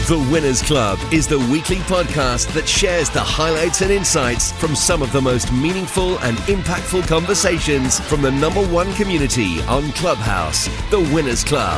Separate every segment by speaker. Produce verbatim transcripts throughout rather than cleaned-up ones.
Speaker 1: The Winners Club is the weekly podcast that shares the highlights and insights from some of the most meaningful and impactful conversations from the number one community on Clubhouse, The Winners Club.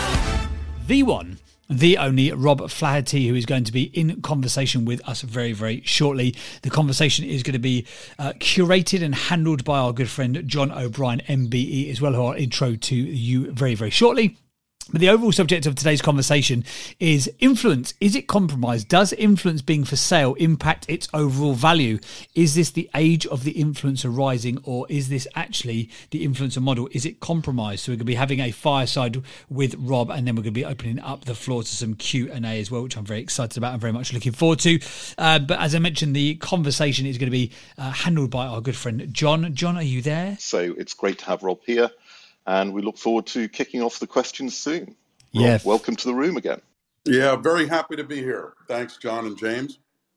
Speaker 2: The one, the only Rob Flaherty, who is going to be in conversation with us very, very shortly. The conversation is going to be uh, curated and handled by our good friend John O'Brien, M B E, as well, who I'll intro to you very, very shortly. But the overall subject of today's conversation is influence. Is it compromised? Does influence being for sale impact its overall value? Is this the age of the influencer rising, or is this actually the influencer model? Is it compromised? So we're going to be having a fireside with Rob, and then we're going to be opening up the floor to some Q and A as well, which I'm very excited about and very much looking forward to. Uh, but as I mentioned, the conversation is going to be uh, handled by our good friend John. John, are you there?
Speaker 3: So it's great to have Rob here. And we look forward to kicking off the questions soon.
Speaker 2: Yeah.
Speaker 3: Rob, welcome to the room again.
Speaker 4: Yeah, very happy to be here. Thanks, John and James.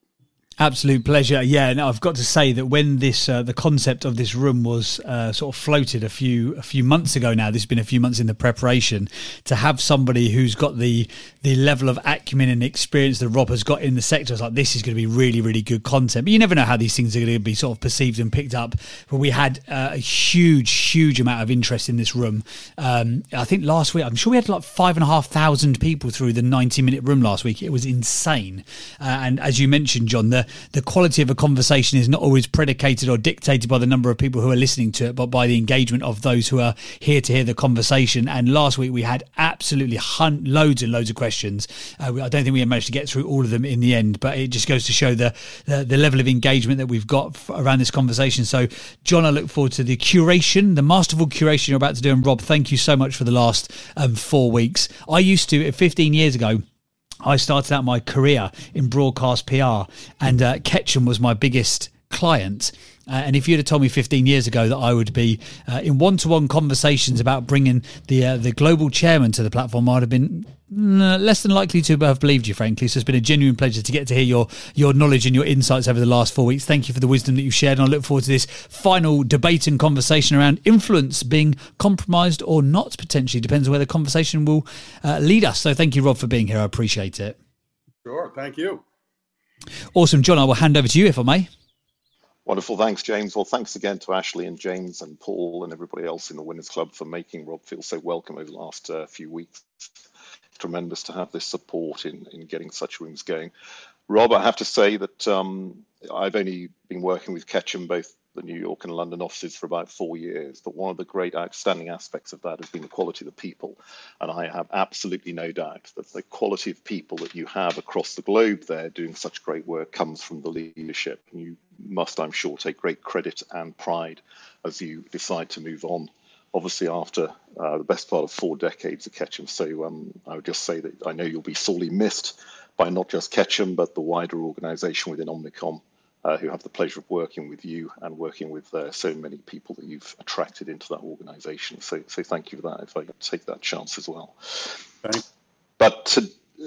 Speaker 2: Absolute pleasure. Yeah, and I've got to say that when this uh, the concept of this room was uh, sort of floated a few a few months ago now, this has been a few months in the preparation, to have somebody who's got the the level of acumen and experience that Rob has got in the sector, I was like, this is going to be really, really good content. But you never know how these things are going to be sort of perceived and picked up. But we had uh, a huge, huge amount of interest in this room. Um, I think last week, I'm sure we had like five and a half thousand people through the ninety minute room last week. It was insane. Uh, and as you mentioned, John, the the quality of a conversation is not always predicated or dictated by the number of people who are listening to it, but by the engagement of those who are here to hear the conversation. And last week we had absolutely hun- loads and loads of questions. Uh, I don't think we managed to get through all of them in the end, but it just goes to show the the, the level of engagement that we've got f- around this conversation. So, John, I look forward to the curation, the masterful curation you're about to do. And Rob, thank you so much for the last um, four weeks. I used to, fifteen years ago, I started out my career in broadcast P R, and uh, Ketchum was my biggest client. Uh, and if you'd have told me fifteen years ago that I would be uh, in one-to-one conversations about bringing the uh, the global chairman to the platform, I'd have been mm, less than likely to have believed you, frankly. So it's been a genuine pleasure to get to hear your your knowledge and your insights over the last four weeks. Thank you for the wisdom that you've shared, and I look forward to this final debate and conversation around influence being compromised or not, potentially. Depends on where the conversation will uh, lead us. So thank you, Rob, for being here. I appreciate it.
Speaker 4: Sure, thank you.
Speaker 2: Awesome. John, I will hand over to you, if I may.
Speaker 3: Wonderful. Thanks, James. Well, thanks again to Ashley and James and Paul and everybody else in the Winners Club for making Rob feel so welcome over the last uh, few weeks. It's tremendous to have this support in, in getting such rooms going. Rob, I have to say that um, I've only been working with Ketchum, both the New York and London offices, for about four years. But one of the great outstanding aspects of that has been the quality of the people. And I have absolutely no doubt that the quality of people that you have across the globe there doing such great work comes from the leadership. And you must, I'm sure, take great credit and pride as you decide to move on, obviously after uh, the best part of four decades of Ketchum. So um, I would just say that I know you'll be sorely missed by not just Ketchum, but the wider organisation within Omnicom, uh, who have the pleasure of working with you and working with uh, so many people that you've attracted into that organisation. So, so thank you for that, if I take that chance as well.
Speaker 4: Thanks.
Speaker 3: But, to,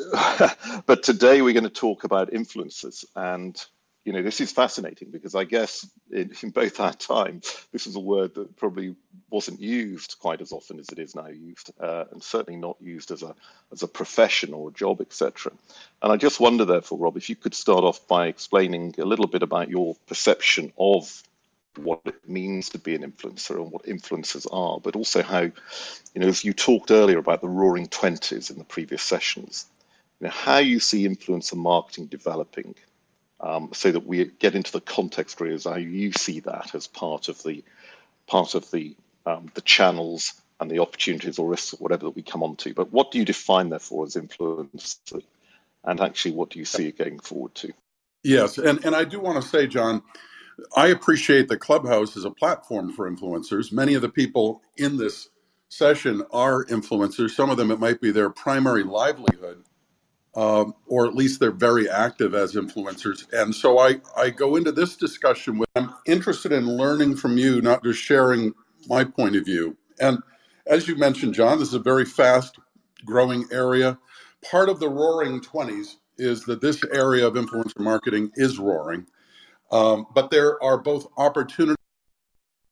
Speaker 3: but today we're going to talk about influencers. And you know, this is fascinating because I guess in, in both our time, this is a word that probably wasn't used quite as often as it is now used, uh, and certainly not used as a as a profession or a job, et cetera. And I just wonder, therefore, Rob, if you could start off by explaining a little bit about your perception of what it means to be an influencer and what influencers are, but also how, you know, as you talked earlier about the roaring twenties in the previous sessions, you know, how you see influencer marketing developing. Um, so that we get into the context really as how you see that as part of the part of the um, the channels and the opportunities or risks or whatever that we come on to. But what do you define therefore as influence, and actually what do you see it going forward to?
Speaker 4: Yes, and, and I do want to say, John, I appreciate the Clubhouse as a platform for influencers. Many of the people in this session are influencers. Some of them, it might be their primary livelihood. Um, or at least they're very active as influencers. And so I, I go into this discussion with, I'm interested in learning from you, not just sharing my point of view. And as you mentioned, John, this is a very fast growing area. Part of the roaring twenties is that this area of influencer marketing is roaring. Um, but there are both opportunities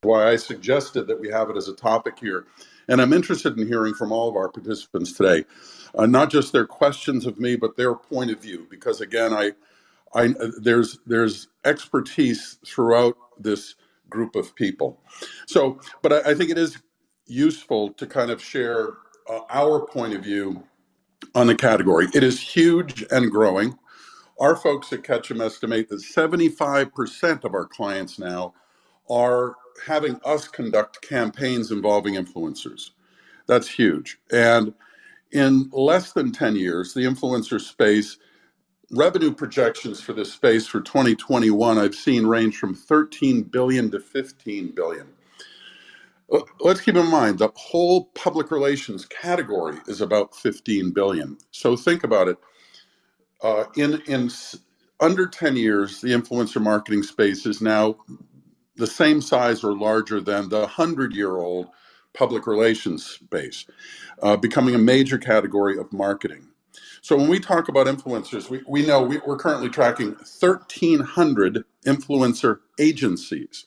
Speaker 4: why I suggested that we have it as a topic here. And I'm interested in hearing from all of our participants today, uh, not just their questions of me, but their point of view. Because again, I, I there's there's expertise throughout this group of people. So, but I, I think it is useful to kind of share uh, our point of view on the category. It is huge and growing. Our folks at Ketchum estimate that seventy-five percent of our clients now are having us conduct campaigns involving influencers. That's huge. And in less than ten years, the influencer space, revenue projections for this space for twenty twenty-one, I've seen range from thirteen billion dollars to fifteen billion dollars. Let's keep in mind, the whole public relations category is about fifteen billion dollars. So think about it. Uh, in, in under ten years, the influencer marketing space is now the same size or larger than the hundred-year-old public relations space, uh, becoming a major category of marketing. So when we talk about influencers, we, we know we, we're currently tracking thirteen hundred influencer agencies.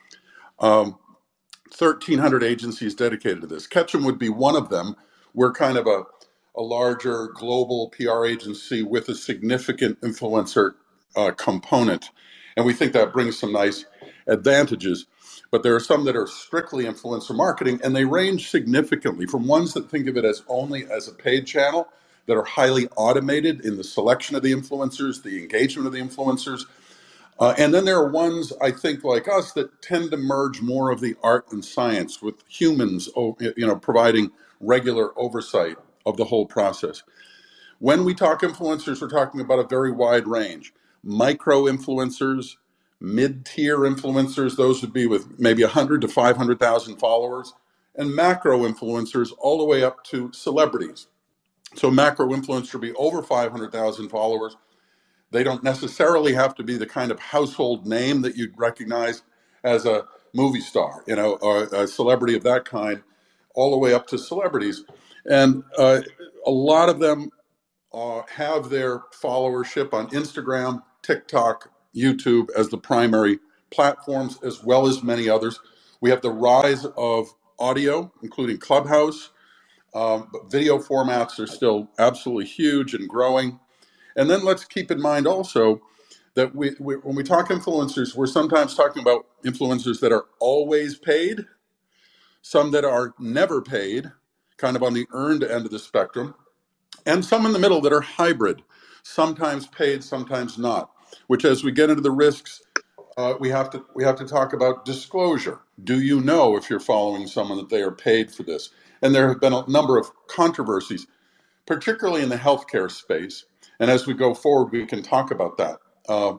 Speaker 4: Um, thirteen hundred agencies dedicated to this. Ketchum would be one of them. We're kind of a, a larger global P R agency with a significant influencer uh, component. And we think that brings some nice advantages. But there are some that are strictly influencer marketing, and they range significantly from ones that think of it as only as a paid channel, that are highly automated in the selection of the influencers, the engagement of the influencers. Uh, and then there are ones, I think, like us, that tend to merge more of the art and science with humans, you know, providing regular oversight of the whole process. When we talk influencers, we're talking about a very wide range. Micro influencers, mid-tier influencers, those would be with maybe one hundred to five hundred thousand followers, and macro influencers all the way up to celebrities. So macro influencer would be over five hundred thousand followers. They don't necessarily have to be the kind of household name that you'd recognize as a movie star, you know, or a celebrity of that kind, all the way up to celebrities. And uh, a lot of them uh, have their followership on Instagram, TikTok, YouTube as the primary platforms, as well as many others. We have the rise of audio, including Clubhouse. Um, but video formats are still absolutely huge and growing. And then let's keep in mind also that we, we, when we talk influencers, we're sometimes talking about influencers that are always paid, some that are never paid, kind of on the earned end of the spectrum, and some in the middle that are hybrid, sometimes paid, sometimes not, which as we get into the risks, uh, we have to we have to talk about disclosure. Do you know if you're following someone that they are paid for this? And there have been a number of controversies, particularly in the healthcare space. And as we go forward, we can talk about that. Uh,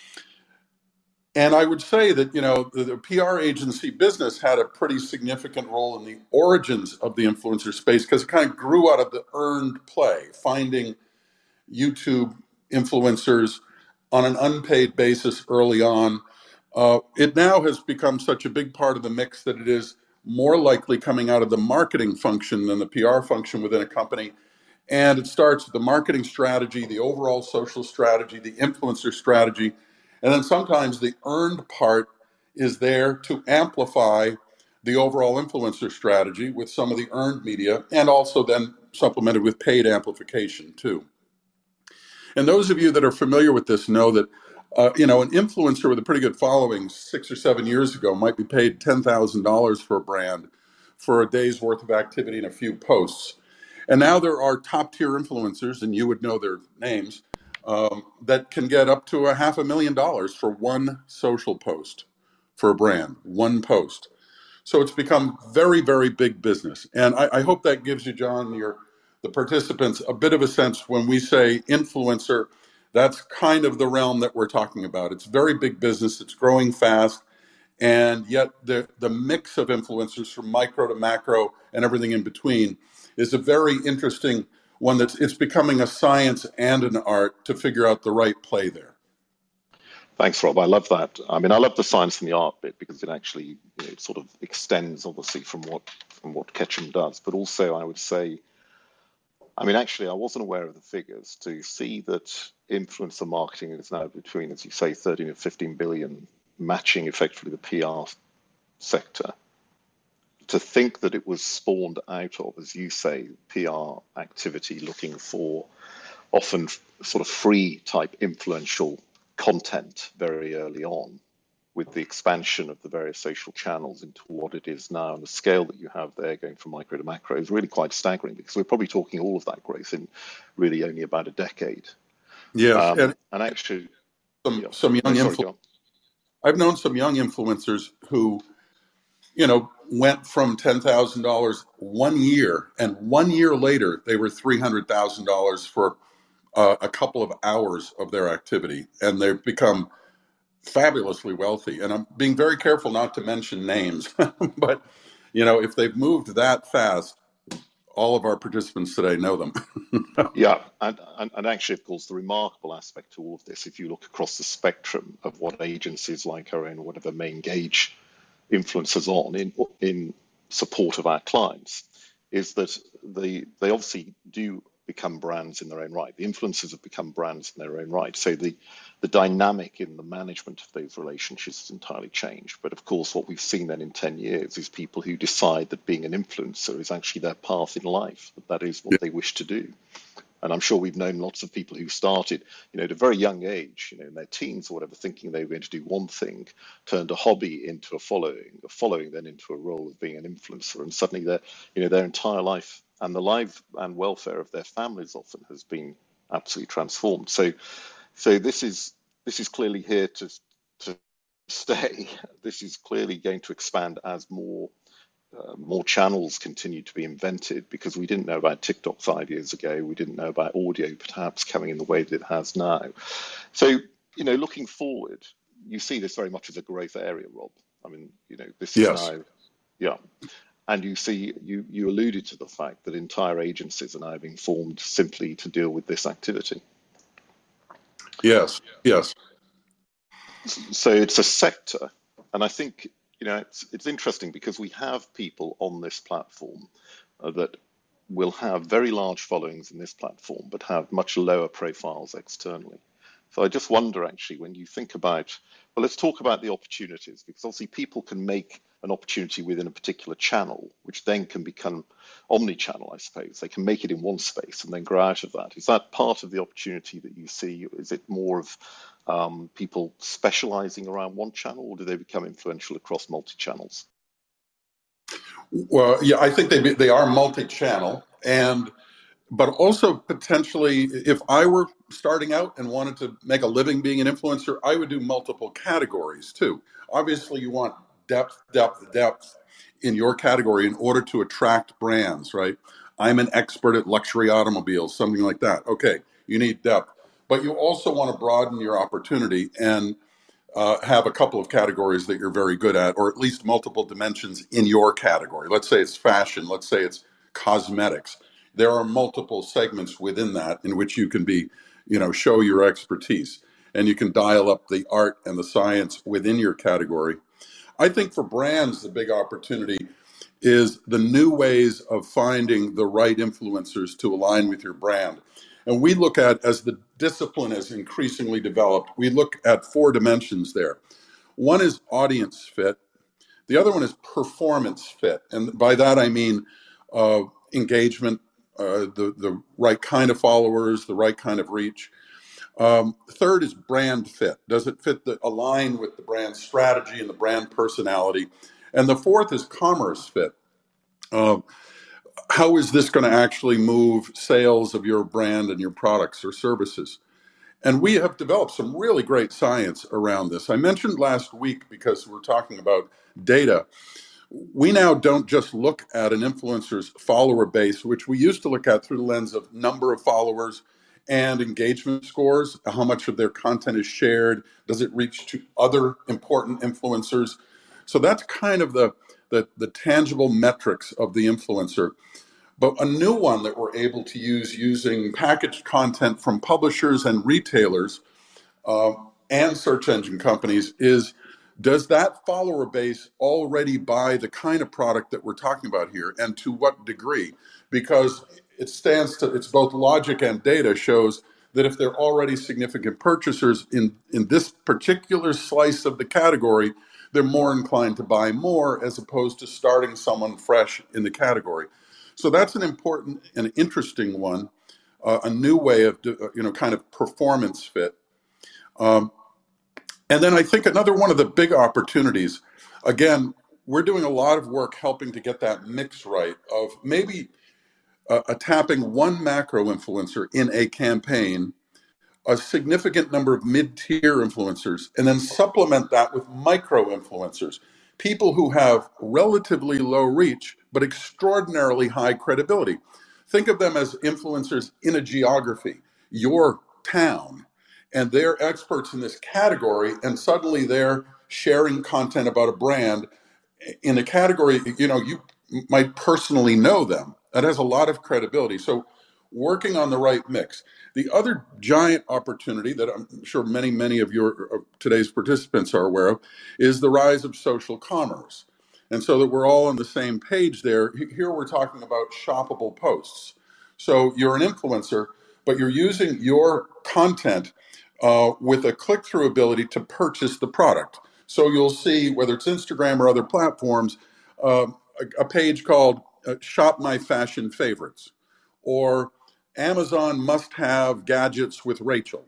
Speaker 4: and I would say that, you know, the, the P R agency business had a pretty significant role in the origins of the influencer space because it kind of grew out of the earned play, finding YouTube influencers on an unpaid basis early on. Uh, it now has become such a big part of the mix that it is more likely coming out of the marketing function than the P R function within a company. And it starts with the marketing strategy, the overall social strategy, the influencer strategy. And then sometimes the earned part is there to amplify the overall influencer strategy with some of the earned media, and also then supplemented with paid amplification too. And those of you that are familiar with this know that Uh, you know, an influencer with a pretty good following six or seven years ago might be paid ten thousand dollars for a brand for a day's worth of activity and a few posts. And now there are top tier influencers, and you would know their names, um, that can get up to a half a million dollars for one social post for a brand, one post. So it's become very, very big business. And I, I hope that gives you, John, your the participants, a bit of a sense when we say influencer. That's kind of the realm that we're talking about. It's very big business. It's growing fast. And yet the, the mix of influencers from micro to macro and everything in between is a very interesting one. That's it's becoming a science and an art to figure out the right play there.
Speaker 3: Thanks, Rob. I love that. I mean, I love the science and the art bit because it actually, you know, it sort of extends, obviously, from what from what Ketchum does. But also, I would say, I mean, actually, I wasn't aware of the figures. To see that influencer marketing is now between, as you say, thirteen and fifteen billion, matching effectively the P R sector, to think that it was spawned out of, as you say, P R activity looking for often sort of free type influential content very early on, with the expansion of the various social channels into what it is now, and the scale that you have there going from micro to macro is really quite staggering, because we're probably talking all of that growth in really only about a decade.
Speaker 4: Yes,
Speaker 3: Um,
Speaker 4: and,
Speaker 3: and actually,
Speaker 4: some
Speaker 3: yeah.
Speaker 4: some young
Speaker 3: oh, sorry,
Speaker 4: influ- I've known some young influencers who, you know, went from ten thousand dollars one year, and one year later they were three hundred thousand dollars for uh, a couple of hours of their activity, and they've become fabulously wealthy. And I'm being very careful not to mention names, but you know, if they've moved that fast, all of our participants today know them.
Speaker 3: Yeah, and, and, and actually, of course, the remarkable aspect to all of this, if you look across the spectrum of what agencies like our own or whatever may engage influencers on in in support of our clients, is that they they obviously do become brands in their own right. The influencers have become brands in their own right. So the the dynamic in the management of those relationships has entirely changed. But of course, what we've seen then in ten years is people who decide that being an influencer is actually their path in life, that that is what
Speaker 4: Yeah.
Speaker 3: they wish to do. And I'm sure we've known lots of people who started, you know, at a very young age, you know, in their teens or whatever, thinking they were going to do one thing, turned a hobby into a following, a following then into a role of being an influencer, and suddenly their, you know, their entire life and the life and welfare of their families often has been absolutely transformed. So, so this is this is clearly here to to stay. This is clearly going to expand as more. Uh, more channels continue to be invented, because we didn't know about TikTok five years ago. We didn't know about audio perhaps coming in the way that it has now. So, you know, looking forward, you see this very much as a growth area, Rob. I mean, you know, this is
Speaker 4: Yes.
Speaker 3: now, yeah. And you see, you, you alluded to the fact that entire agencies are now being formed simply to deal with this activity.
Speaker 4: Yes. Yes.
Speaker 3: So it's a sector, and I think, you know, it's it's interesting because we have people on this platform uh, that will have very large followings in this platform, but have much lower profiles externally. So I just wonder, actually, when you think about, well, let's talk about the opportunities, because obviously people can make an opportunity within a particular channel, which then can become omni-channel, I suppose. They can make it in one space and then grow out of that. Is that part of the opportunity that you see? Is it more of um, people specializing around one channel, or do they become influential across multi-channels?
Speaker 4: Well, yeah, I think they be, they are multi-channel, and but also potentially, if I were starting out and wanted to make a living being an influencer, I would do multiple categories too. Obviously, you want depth, depth, depth in your category in order to attract brands, right? I'm an expert at luxury automobiles, something like that. Okay, you need depth, but you also want to broaden your opportunity and uh, have a couple of categories that you're very good at, or at least multiple dimensions in your category. Let's say it's fashion. Let's say it's cosmetics. There are multiple segments within that in which you can be, you know, show your expertise, and you can dial up the art and the science within your category. I think for brands, the big opportunity is the new ways of finding the right influencers to align with your brand. And we look at, as the discipline is increasingly developed, we look at four dimensions there. One is audience fit. The other one is performance fit. And by that, I mean uh, engagement, uh, the, the right kind of followers, the right kind of reach. Um, third is brand fit. Does it fit the align with the brand strategy and the brand personality? And the fourth is commerce fit. Uh, how is this going to actually move sales of your brand and your products or services? And we have developed some really great science around this. I mentioned last week, because we're talking about data, we now don't just look at an influencer's follower base, which we used to look at through the lens of number of followers and engagement scores, how much of their content is shared, does it reach to other important influencers? So that's kind of the, the, the tangible metrics of the influencer. But a new one that we're able to use using packaged content from publishers and retailers uh, and search engine companies is, does that follower base already buy the kind of product that we're talking about here, and to what degree? Because it stands to, it's both logic and data shows that if they're already significant purchasers in, in this particular slice of the category, they're more inclined to buy more as opposed to starting someone fresh in the category. So that's an important and interesting one, uh, a new way of, you know, kind of performance fit. Um, and then I think another one of the big opportunities, again, we're doing a lot of work helping to get that mix right of maybe uh, uh, tapping one macro influencer in a campaign, a significant number of mid-tier influencers, and then supplement that with micro influencers, people who have relatively low reach but extraordinarily high credibility. Think of them as influencers in a geography, your town, and they're experts in this category, and suddenly they're sharing content about a brand in a category, you know, you might personally know them. That has a lot of credibility. So working on the right mix. The other giant opportunity that I'm sure many, many of your of today's participants are aware of is the rise of social commerce. And so that we're all on the same page there, here we're talking about shoppable posts. So you're an influencer, but you're using your content uh, with a click-through ability to purchase the product. So you'll see, whether it's Instagram or other platforms, uh, a, a page called uh, Shop My Fashion Favorites, or Amazon must-have gadgets with Rachel,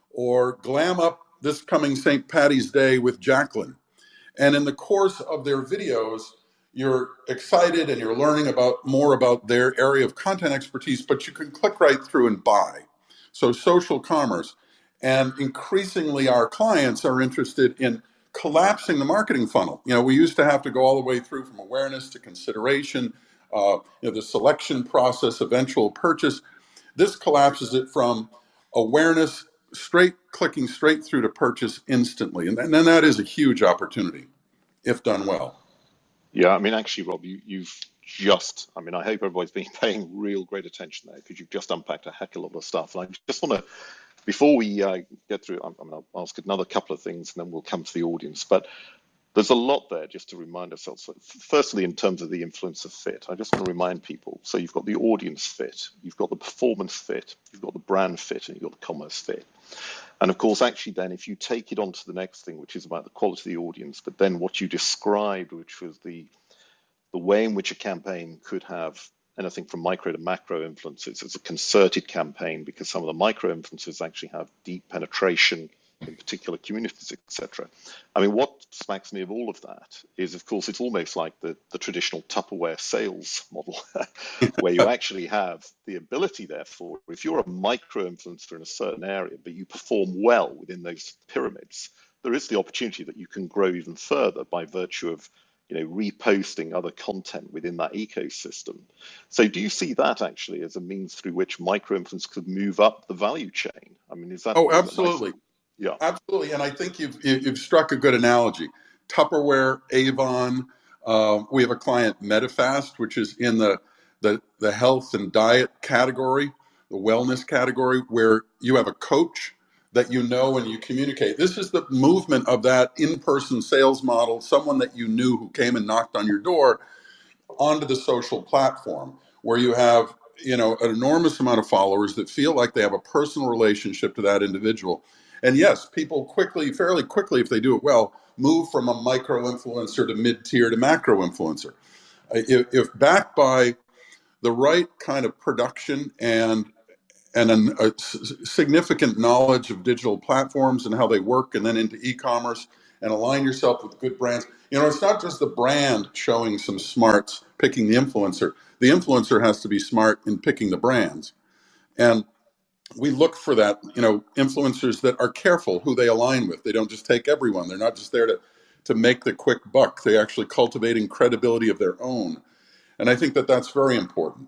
Speaker 4: or Glam Up this coming Saint Patty's Day with Jacqueline. And in the course of their videos, you're excited and you're learning about more about their area of content expertise, but you can click right through and buy. So social commerce. And increasingly, our clients are interested in collapsing the marketing funnel. You know, we used to have to go all the way through from awareness to consideration, uh, you know, the selection process, eventual purchase. This collapses it from awareness, straight clicking straight through to purchase instantly. And then that is a huge opportunity if done well.
Speaker 3: Yeah, I mean, actually, Rob, you, you've just, I mean, I hope everybody's been paying real great attention there, because you've just unpacked a heck of a lot of stuff. And I just want to, before we uh, get through, I'm, I'm going to ask another couple of things and then we'll come to the audience. But there's a lot there just to remind ourselves. So firstly, in terms of the influencer fit, I just want to remind people. So you've got the audience fit, you've got the performance fit, you've got the brand fit, and you've got the commerce fit. And of course, actually, then if you take it on to the next thing, which is about the quality of the audience, but then what you described, which was the the way in which a campaign could have anything from micro to macro influences. It's a concerted campaign because some of the micro influencers actually have deep penetration in particular communities, et cetera. I mean, what smacks me of all of that is, of course, it's almost like the, the traditional Tupperware sales model, where you actually have the ability, therefore, if you're a micro influencer in a certain area, but you perform well within those pyramids, there is the opportunity that you can grow even further by virtue of, you know, reposting other content within that ecosystem. So do you see that actually as a means through which micro influencers could move up the value chain? I mean, is that...
Speaker 4: Oh, absolutely.
Speaker 3: Nice? Yeah,
Speaker 4: absolutely. And I think you've you've struck a good analogy. Tupperware, Avon. Uh, we have a client, Medifast, which is in the, the the health and diet category, the wellness category, where you have a coach that you know and you communicate. This is the movement of that in-person sales model, someone that you knew who came and knocked on your door, onto the social platform, where you have, you know, an enormous amount of followers that feel like they have a personal relationship to that individual. And yes, people quickly, fairly quickly, if they do it well, move from a micro influencer to mid-tier to macro influencer. If, if backed by the right kind of production and and an, a significant knowledge of digital platforms and how they work, and then into e-commerce, and align yourself with good brands. You know, it's not just the brand showing some smarts, picking the influencer. The influencer has to be smart in picking the brands. And we look for that, you know, influencers that are careful who they align with. They don't just take everyone. They're not just there to, to make the quick buck. They're actually cultivating credibility of their own. And I think that that's very important.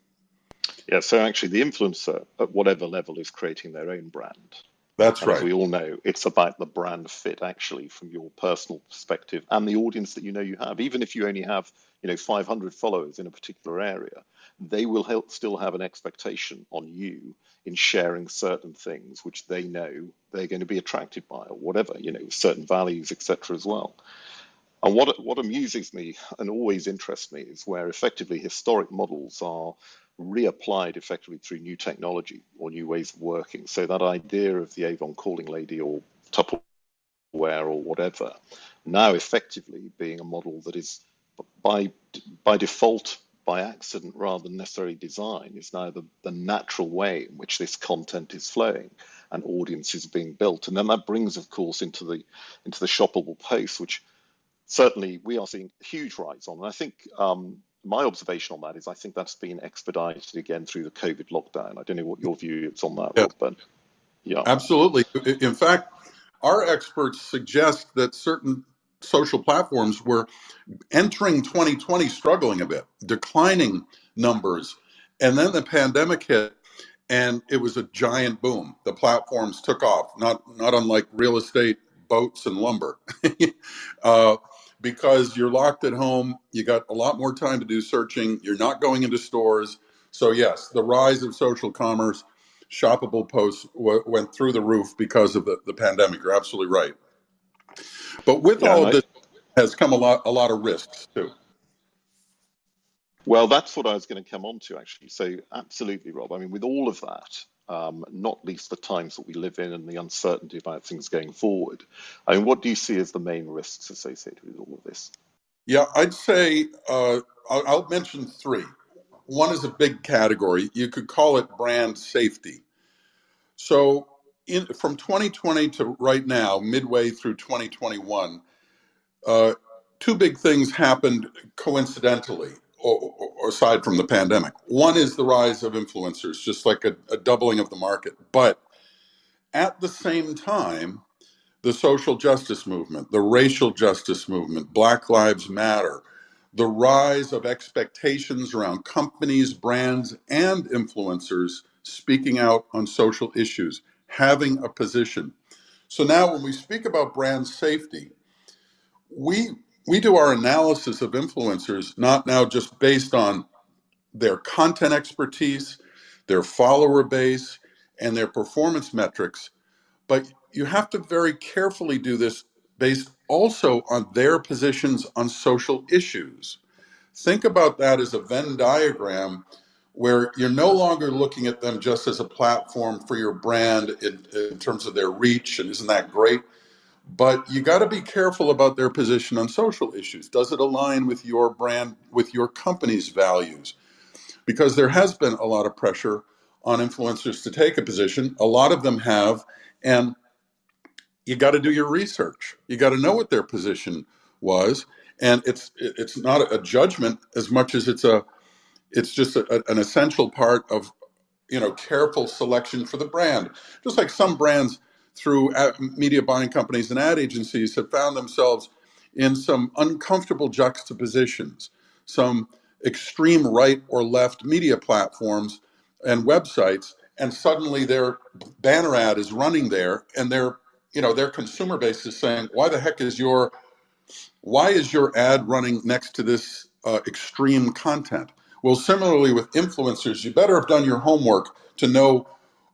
Speaker 3: Yeah, so actually the influencer at whatever level is creating their own brand.
Speaker 4: That's
Speaker 3: and
Speaker 4: right.
Speaker 3: As we all know, it's about the brand fit actually from your personal perspective and the audience that you know you have. Even if you only have, you know, five hundred followers in a particular area, they will help still have an expectation on you in sharing certain things which they know they're going to be attracted by, or whatever, you know, certain values, et cetera as well. And what what amuses me and always interests me is where effectively historic models are reapplied effectively through new technology or new ways of working. So that idea of the Avon calling lady or Tupperware wear or whatever, now effectively being a model that is by by default, by accident rather than necessarily design, is now the, the natural way in which this content is flowing and audiences are being built. And then that brings, of course, into the into the shoppable post, which certainly we are seeing a huge rise on. And I think um, my observation on that is I think that's been expedited again through the COVID lockdown. I don't know what your view is on that,
Speaker 4: Yeah.
Speaker 3: Rob, but yeah.
Speaker 4: Absolutely. In fact, our experts suggest that certain social platforms were entering twenty twenty struggling a bit, declining numbers. And then the pandemic hit and it was a giant boom. The platforms took off, not, not unlike real estate, boats, and lumber. uh, because you're locked at home, you got a lot more time to do searching, you're not going into stores. So yes, the rise of social commerce, shoppable posts w- went through the roof because of the, the pandemic. You're absolutely right. But with
Speaker 3: Yeah,
Speaker 4: all
Speaker 3: and
Speaker 4: of
Speaker 3: I,
Speaker 4: this has come a lot, a lot of risks too.
Speaker 3: well, that's what I was going to come on to, actually. So absolutely, Rob. I mean, with all of that, um, not least the times that we live in and the uncertainty about things going forward, I mean, what do you see as the main risks associated with all of this?
Speaker 4: Yeah, I'd say uh, I'll, I'll mention three. One is a big category. You could call it brand safety. So in, from twenty twenty to right now, midway through twenty twenty-one, uh, two big things happened coincidentally, or, or aside from the pandemic. One is the rise of influencers, just like a, a doubling of the market. But at the same time, the social justice movement, the racial justice movement, Black Lives Matter, the rise of expectations around companies, brands, and influencers speaking out on social issues, having a position. So now when we speak about brand safety, we we do our analysis of influencers not now just based on their content expertise, their follower base, and their performance metrics, but you have to very carefully do this based also on their positions on social issues. Think about that as a Venn diagram where you're no longer looking at them just as a platform for your brand in, in terms of their reach, and isn't that great? But you got to be careful about their position on social issues. Does it align with your brand, with your company's values? Because there has been a lot of pressure on influencers to take a position. A lot of them have, and you got to do your research. You got to know what their position was, and it's it's not a judgment as much as it's a it's just a, an essential part of you know careful selection for the brand. Just like some brands through media buying companies and ad agencies have found themselves in some uncomfortable juxtapositions, some extreme right or left media platforms and websites, and suddenly their banner ad is running there, and their you know their consumer base is saying, "Why the heck is your why is your ad running next to this uh, extreme content?" Well, similarly with influencers, you better have done your homework to know,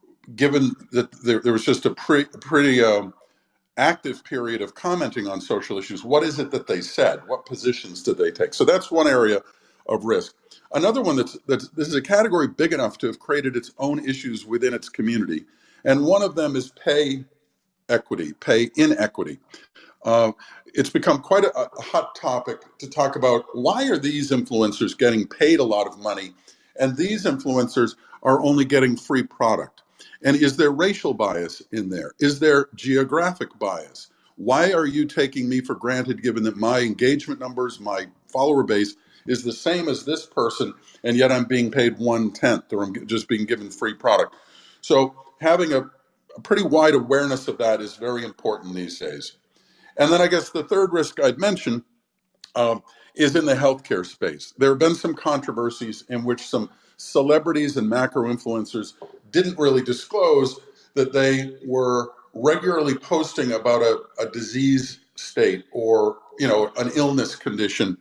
Speaker 4: given that there, there was just a pre, pretty um, active period of commenting on social issues, what is it that they said? What positions did they take? So that's one area of risk. Another one that's, that's this is a category big enough to have created its own issues within its community. And one of them is pay equity, pay inequity. Uh, it's become quite a, a hot topic to talk about why are these influencers getting paid a lot of money and these influencers are only getting free product? And is there racial bias in there? Is there geographic bias? Why are you taking me for granted given that my engagement numbers, my follower base is the same as this person, and yet I'm being paid one-tenth or I'm just being given free product? So having a, a pretty wide awareness of that is very important these days. And then I guess the third risk I'd mention um, is in the healthcare space. There have been some controversies in which some celebrities and macro influencers didn't really disclose that they were regularly posting about a, a disease state or, you know, an illness condition.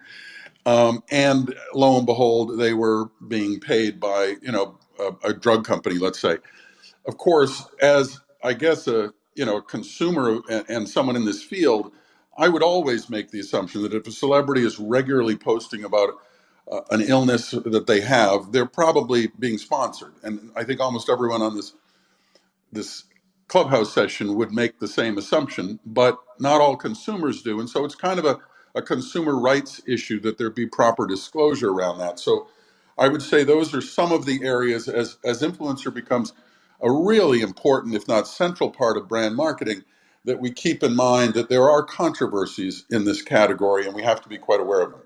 Speaker 4: Um, and lo and behold, they were being paid by, you know, a, a drug company, let's say. Of course, as I guess a, you know, a consumer and, and someone in this field, I would always make the assumption that if a celebrity is regularly posting about uh, an illness that they have, they're probably being sponsored. And I think almost everyone on this this Clubhouse session would make the same assumption, but not all consumers do. And so it's kind of a, a consumer rights issue that there be proper disclosure around that. So I would say those are some of the areas as, as influencer becomes a really important, if not central part of brand marketing, that we keep in mind that there are controversies in this category and we have to be quite aware of them.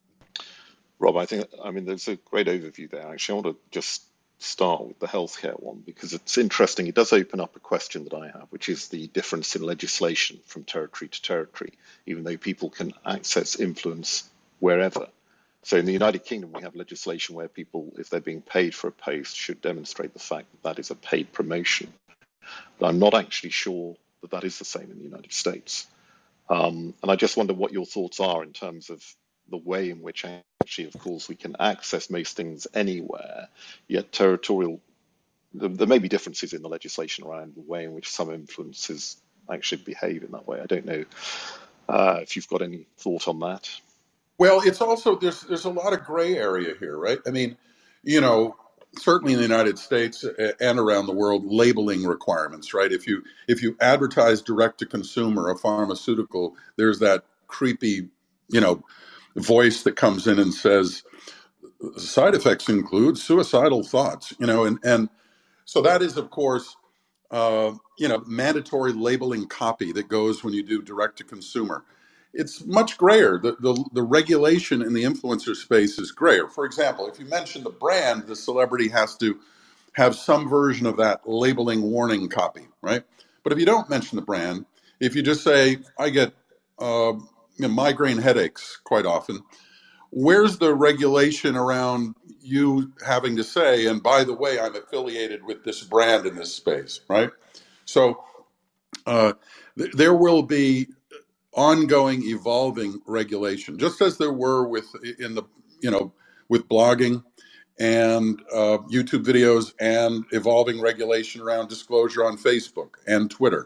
Speaker 3: Rob, I think, I mean, there's a great overview there. Actually, I want to just start with the healthcare one because it's interesting. It does open up a question that I have, which is the difference in legislation from territory to territory, even though people can access influence wherever. So in the United Kingdom, we have legislation where people, if they're being paid for a post, should demonstrate the fact that that is a paid promotion. But I'm not actually sure that that is the same in the United States. Um, and I just wonder what your thoughts are in terms of the way in which actually, of course, we can access most things anywhere, yet territorial, there, there may be differences in the legislation around the way in which some influences actually behave in that way. I don't know uh, if you've got any thought on that.
Speaker 4: Well, it's also, there's there's a lot of gray area here, right? I mean, you know, certainly in the United States and around the world, labeling requirements, right? If you if you advertise direct to consumer, a pharmaceutical, there's that creepy, you know, voice that comes in and says, side effects include suicidal thoughts, you know, and, and so that is, of course, uh, you know, mandatory labeling copy that goes when you do direct to consumer. It's much grayer. The, the the regulation in the influencer space is grayer. For example, if you mention the brand, the celebrity has to have some version of that labeling warning copy, right? But if you don't mention the brand, if you just say, I get uh, you know, migraine headaches quite often, where's the regulation around you having to say, and by the way, I'm affiliated with this brand in this space, right? So uh, th- there will be ongoing, evolving regulation, just as there were with in the you know with blogging and uh, YouTube videos, and evolving regulation around disclosure on Facebook and Twitter.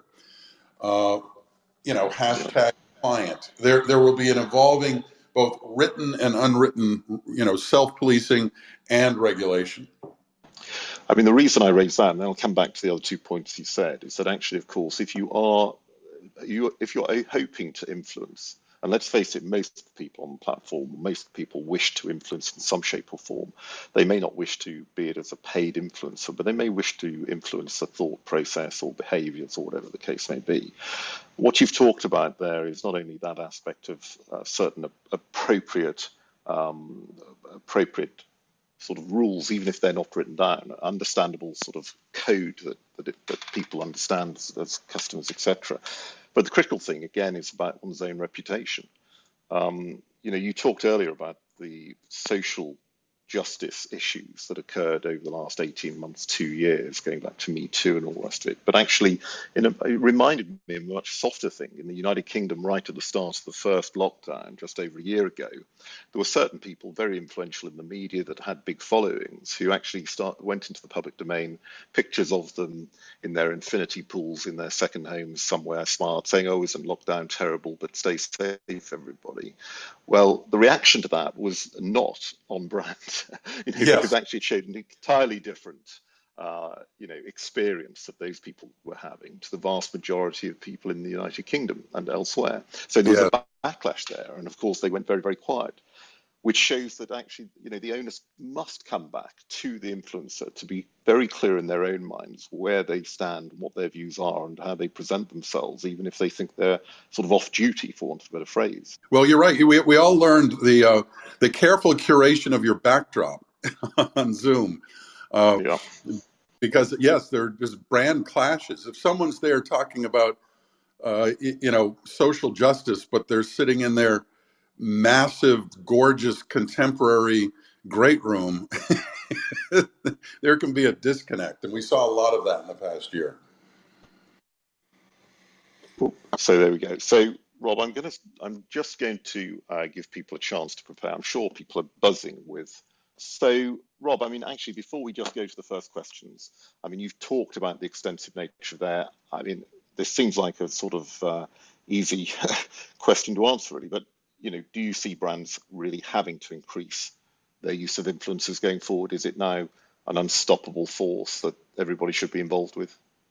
Speaker 4: Uh, you know, hashtag client. There, there will be an evolving, both written and unwritten, you know, self-policing and regulation.
Speaker 3: I mean, the reason I raise that, and then I'll come back to the other two points you said, is that actually, of course, if you are You, if you're hoping to influence, and let's face it, most people on the platform, most people wish to influence in some shape or form. They may not wish to be it as a paid influencer, but they may wish to influence a thought process or behaviors or whatever the case may be. What you've talked about there is not only that aspect of uh, certain appropriate, um, appropriate sort of rules, even if they're not written down, understandable sort of code that that, it, that people understand as, as customers, et cetera. But the critical thing, again, is about one's own reputation. Um, you know, you talked earlier about the social justice issues that occurred over the last eighteen months, two years, going back to Me Too and all the rest of it. But actually, in a, it reminded me of a much softer thing. In the United Kingdom, right at the start of the first lockdown, just over a year ago, there were certain people very influential in the media that had big followings who actually start, went into the public domain, pictures of them in their infinity pools in their second homes somewhere smart, saying, oh, isn't lockdown terrible, but stay safe, everybody. Well, the reaction to that was not on brand, you know,
Speaker 4: Yes.
Speaker 3: because actually it showed an entirely different uh, you know, experience that those people were having to the vast majority of people in the United Kingdom and elsewhere. So there was
Speaker 4: Yeah.
Speaker 3: a backlash there. And of course, they went very, very quiet, which shows that actually, you know, the owners must come back to the influencer to be very clear in their own minds where they stand, what their views are, and how they present themselves, even if they think they're sort of off duty, for want of a better phrase.
Speaker 4: Well, you're right. We, we all learned the uh, the careful curation of your backdrop on Zoom. Uh,
Speaker 3: Yeah.
Speaker 4: Because, yes, there are just brand clashes. If someone's there talking about, uh, you know, social justice, but they're sitting in their massive, gorgeous, contemporary great room, there can be a disconnect. And we saw a lot of that in the past year.
Speaker 3: So there we go. So, Rob, I'm going to, I'm just going to uh, give people a chance to prepare. I'm sure people are buzzing with. So, Rob, I mean, actually, before we just go to the first questions, I mean, you've talked about the extensive nature there. I mean, this seems like a sort of uh, easy question to answer, really. But, you know, do you see brands really having to increase their use of influencers going forward? Is it now an unstoppable force that everybody should be involved with?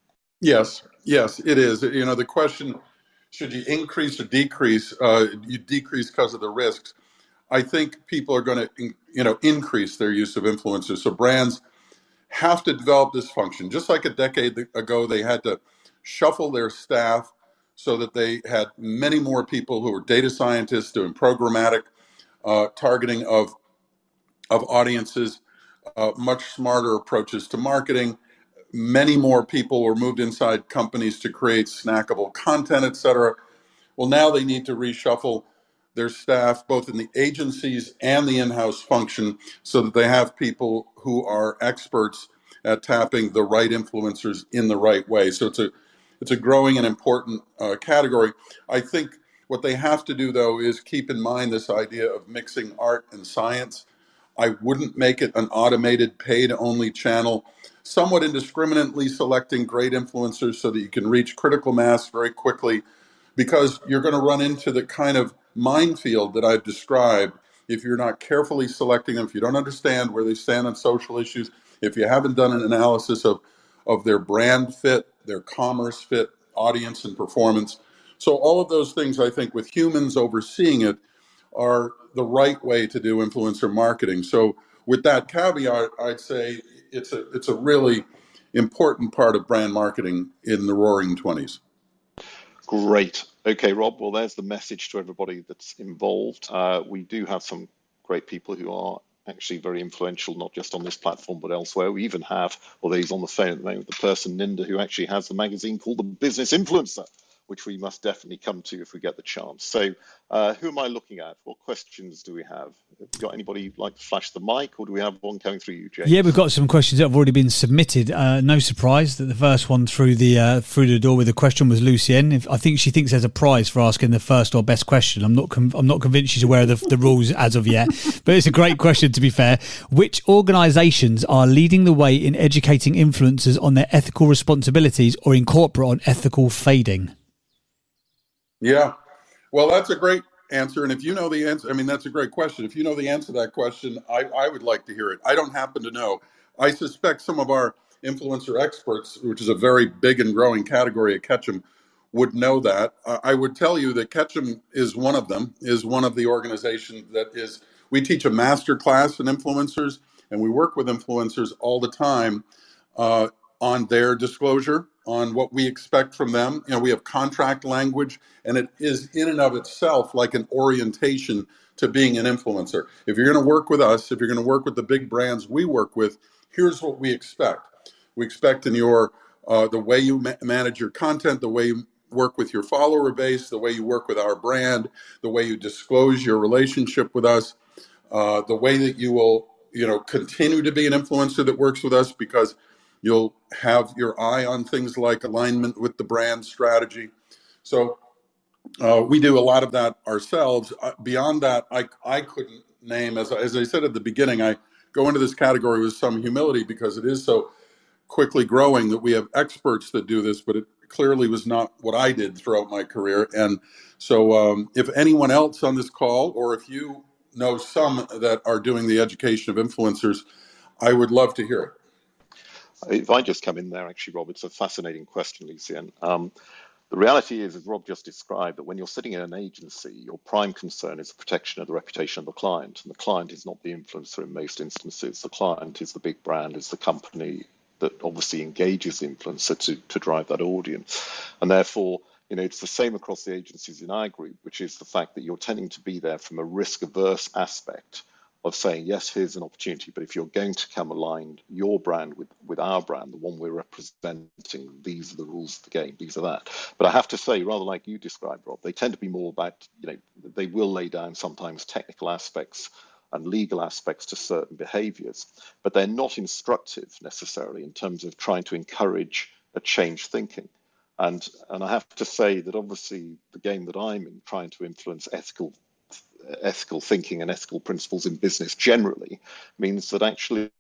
Speaker 4: Yes, yes, it is. You know, the question, should you increase or decrease? Uh, you decrease because of the risks. I think people are going to, you know, increase their use of influencers. So brands have to develop this function. Just like a decade ago, they had to shuffle their staff so that they had many more people who were data scientists doing programmatic uh, targeting of of audiences, uh, much smarter approaches to marketing. Many more people were moved inside companies to create snackable content, et cetera. Well, now they need to reshuffle their staff, both in the agencies and the in-house function, so that they have people who are experts at tapping the right influencers in the right way. So it's a it's a growing and important uh, category. I think what they have to do, though, is keep in mind this idea of mixing art and science. I wouldn't make it an automated paid-only channel, somewhat indiscriminately selecting great influencers so that you can reach critical mass very quickly, because you're going to run into the kind of minefield that I've described if you're not carefully selecting them, if you don't understand where they stand on social issues, if you haven't done an analysis of, of their brand fit, their commerce fit, audience and performance. So all of those things, I think, with humans overseeing it, are the right way to do influencer marketing. So with that caveat, I'd say it's a it's a really important part of brand marketing in the Roaring Twenties.
Speaker 3: Great. Okay, Rob. Well, there's the message to everybody that's involved. Uh, we do have some great people who are actually very influential, not just on this platform, but elsewhere. We even have, although he's on the phone at the moment, the person, Ninda, who actually has the magazine called The Business Influencer, which we must definitely come to if we get the chance. So uh, who am I looking at? What questions do we have? Have you got anybody like to flash the mic, or do we have one coming through you, James?
Speaker 2: Yeah, we've got some questions that have already been submitted. Uh, no surprise that the first one through the uh, through the door with the question was Lucienne. If, I think she thinks there's a prize for asking the first or best question. I'm not com- I'm not convinced she's aware of the, the rules as of yet, but it's a great question, to be fair. Which organisations are leading the way in educating influencers on their ethical responsibilities, or in corporate on ethical fading?
Speaker 4: Yeah, well, that's a great answer. And if you know the answer, I mean, that's a great question. If you know the answer to that question, I, I would like to hear it. I don't happen to know. I suspect some of our influencer experts, which is a very big and growing category at Ketchum, would know that. Uh, I would tell you that Ketchum is one of them, is one of the organizations that is, we teach a master class in influencers, and we work with influencers all the time uh, on their disclosure, on what we expect from them. You know, we have contract language, and it is in and of itself like an orientation to being an influencer. If you're going to work with us, if you're going to work with the big brands we work with, here's what we expect. We expect in your uh, the way you ma- manage your content, the way you work with your follower base, the way you work with our brand, the way you disclose your relationship with us, uh, the way that you will, you know, continue to be an influencer that works with us, because you'll have your eye on things like alignment with the brand strategy. So uh, we do a lot of that ourselves. Uh, beyond that, I I couldn't name, as, as I said at the beginning, I go into this category with some humility because it is so quickly growing that we have experts that do this, but it clearly was not what I did throughout my career. And so um, if anyone else on this call, or if you know some that are doing the education of influencers, I would love to hear it.
Speaker 3: If I just come in there, actually, Rob, it's a fascinating question, Lucienne. Um, the reality is, as Rob just described, that when you're sitting in an agency, your prime concern is the protection of the reputation of the client. And the client is not the influencer in most instances. The client is the big brand, is the company that obviously engages the influencer to, to drive that audience. And therefore, you know, it's the same across the agencies in our group, which is the fact that you're tending to be there from a risk-averse aspect of saying, yes, here's an opportunity, but if you're going to come aligned your brand with, with our brand, the one we're representing, these are the rules of the game, these are that. But I have to say, rather like you described, Rob, they tend to be more about, you know, they will lay down sometimes technical aspects and legal aspects to certain behaviors, but they're not instructive necessarily in terms of trying to encourage a change thinking. And, and I have to say that obviously the game that I'm in, trying to influence ethical ethical thinking and ethical principles in business generally, means that actually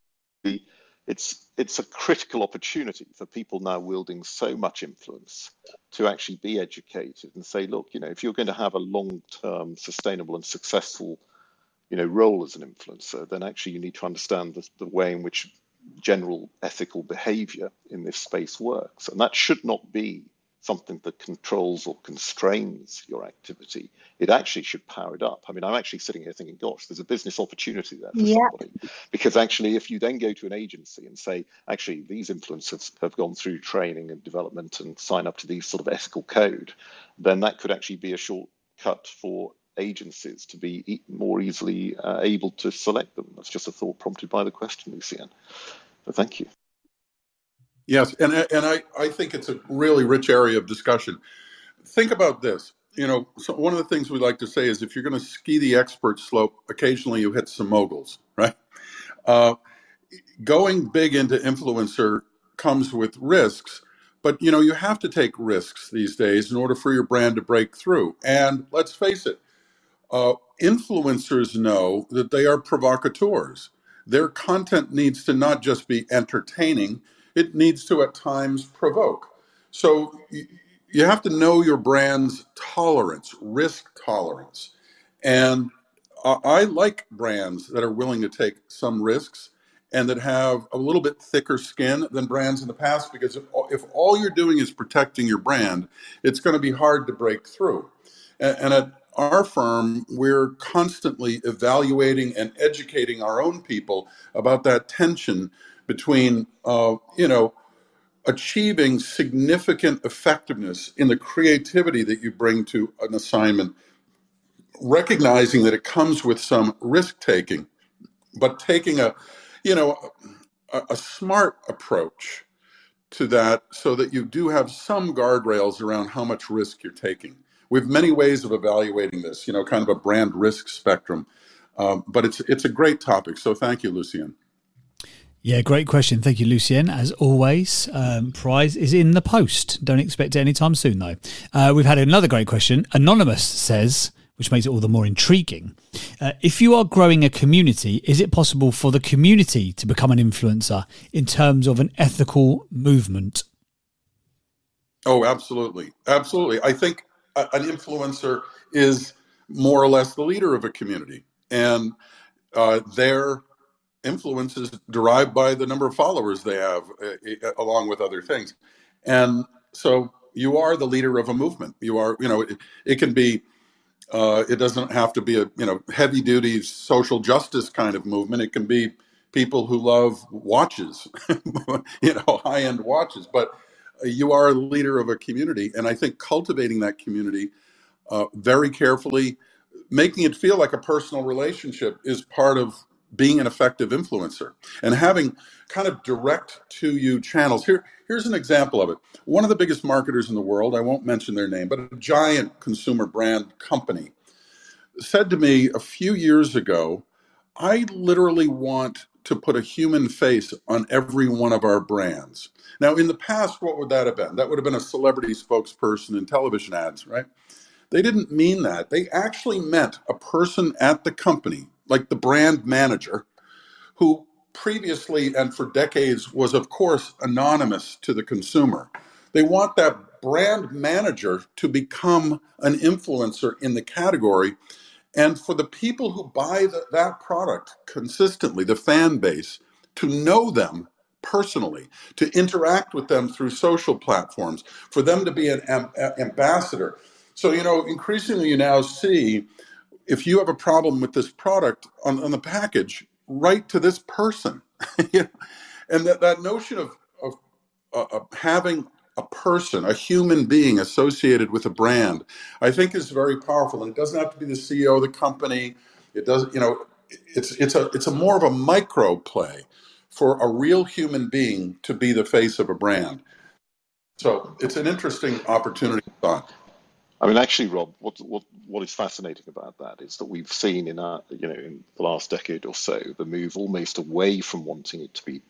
Speaker 3: it's it's a critical opportunity for people now wielding so much influence to actually be educated and say, look, you know, if you're going to have a long-term sustainable and successful, you know, role as an influencer, then actually you need to understand the, the way in which general ethical behavior in this space works. And that should not be something that controls or constrains your activity. It actually should power it up. I mean, I'm actually sitting here thinking, gosh, there's a business opportunity there for
Speaker 5: Yeah.
Speaker 3: somebody. Because actually, if you then go to an agency and say, actually, these influencers have gone through training and development and sign up to these sort of ethical code, then that could actually be a shortcut for agencies to be e- more easily uh, able to select them. That's just a thought prompted by the question, Lucienne. So thank you.
Speaker 4: Yes, and and I, I think it's a really rich area of discussion. Think about this. You know, so one of the things we like to say is if you're going to ski the expert slope, occasionally you hit some moguls, right? Uh, going big into influencer comes with risks, but, you know, you have to take risks these days in order for your brand to break through. And let's face it, uh, influencers know that they are provocateurs. Their content needs to not just be entertaining, it needs to at times provoke. So y- you have to know your brand's tolerance, risk tolerance. And uh, I like brands that are willing to take some risks and that have a little bit thicker skin than brands in the past, because if, if all you're doing is protecting your brand, it's going to be hard to break through. And, and at our firm, we're constantly evaluating and educating our own people about that tension between, uh, you know, achieving significant effectiveness in the creativity that you bring to an assignment, recognizing that it comes with some risk taking, but taking a, you know, a, a smart approach to that so that you do have some guardrails around how much risk you're taking. We have many ways of evaluating this, you know, kind of a brand risk spectrum, um, but it's it's a great topic. So thank you, Lucienne.
Speaker 2: Yeah, great question. Thank you, Lucienne. As always, um, prize is in the post. Don't expect it anytime soon, though. Uh, we've had another great question. Anonymous says, which makes it all the more intriguing, uh, if you are growing a community, is it possible for the community to become an influencer in terms of an ethical movement?
Speaker 4: Oh, absolutely. Absolutely. I think a, an influencer is more or less the leader of a community, and uh, their influence is derived by the number of followers they have, uh, along with other things. And so you are the leader of a movement. You are, you know, it, it can be, uh, it doesn't have to be a, you know, heavy duty social justice kind of movement. It can be people who love watches, you know, high end watches, but you are a leader of a community. And I think cultivating that community uh, very carefully, making it feel like a personal relationship is part of being an effective influencer, and having kind of direct to you channels. Here, here's an example of it. One of the biggest marketers in the world, I won't mention their name, but a giant consumer brand company, said to me a few years ago, I literally want to put a human face on every one of our brands. Now, in the past, what would that have been? That would have been a celebrity spokesperson in television ads, right? They didn't mean that. They actually meant a person at the company, like the brand manager, who previously and for decades was, of course, anonymous to the consumer. They want that brand manager to become an influencer in the category, and for the people who buy the, that product consistently, the fan base, to know them personally, to interact with them through social platforms, for them to be an am- ambassador. So, you know, increasingly you now see, if you have a problem with this product on, on the package, write to this person. And that, that notion of, of, uh, of having a person, a human being associated with a brand, I think is very powerful. And it doesn't have to be the C E O of the company. It doesn't, you know, it's it's a it's a more of a micro play for a real human being to be the face of a brand. So it's an interesting opportunity thought.
Speaker 3: I mean, actually, Rob, what what what is fascinating about that is that we've seen in our, you know, in the last decade or so, the move almost away from wanting it to be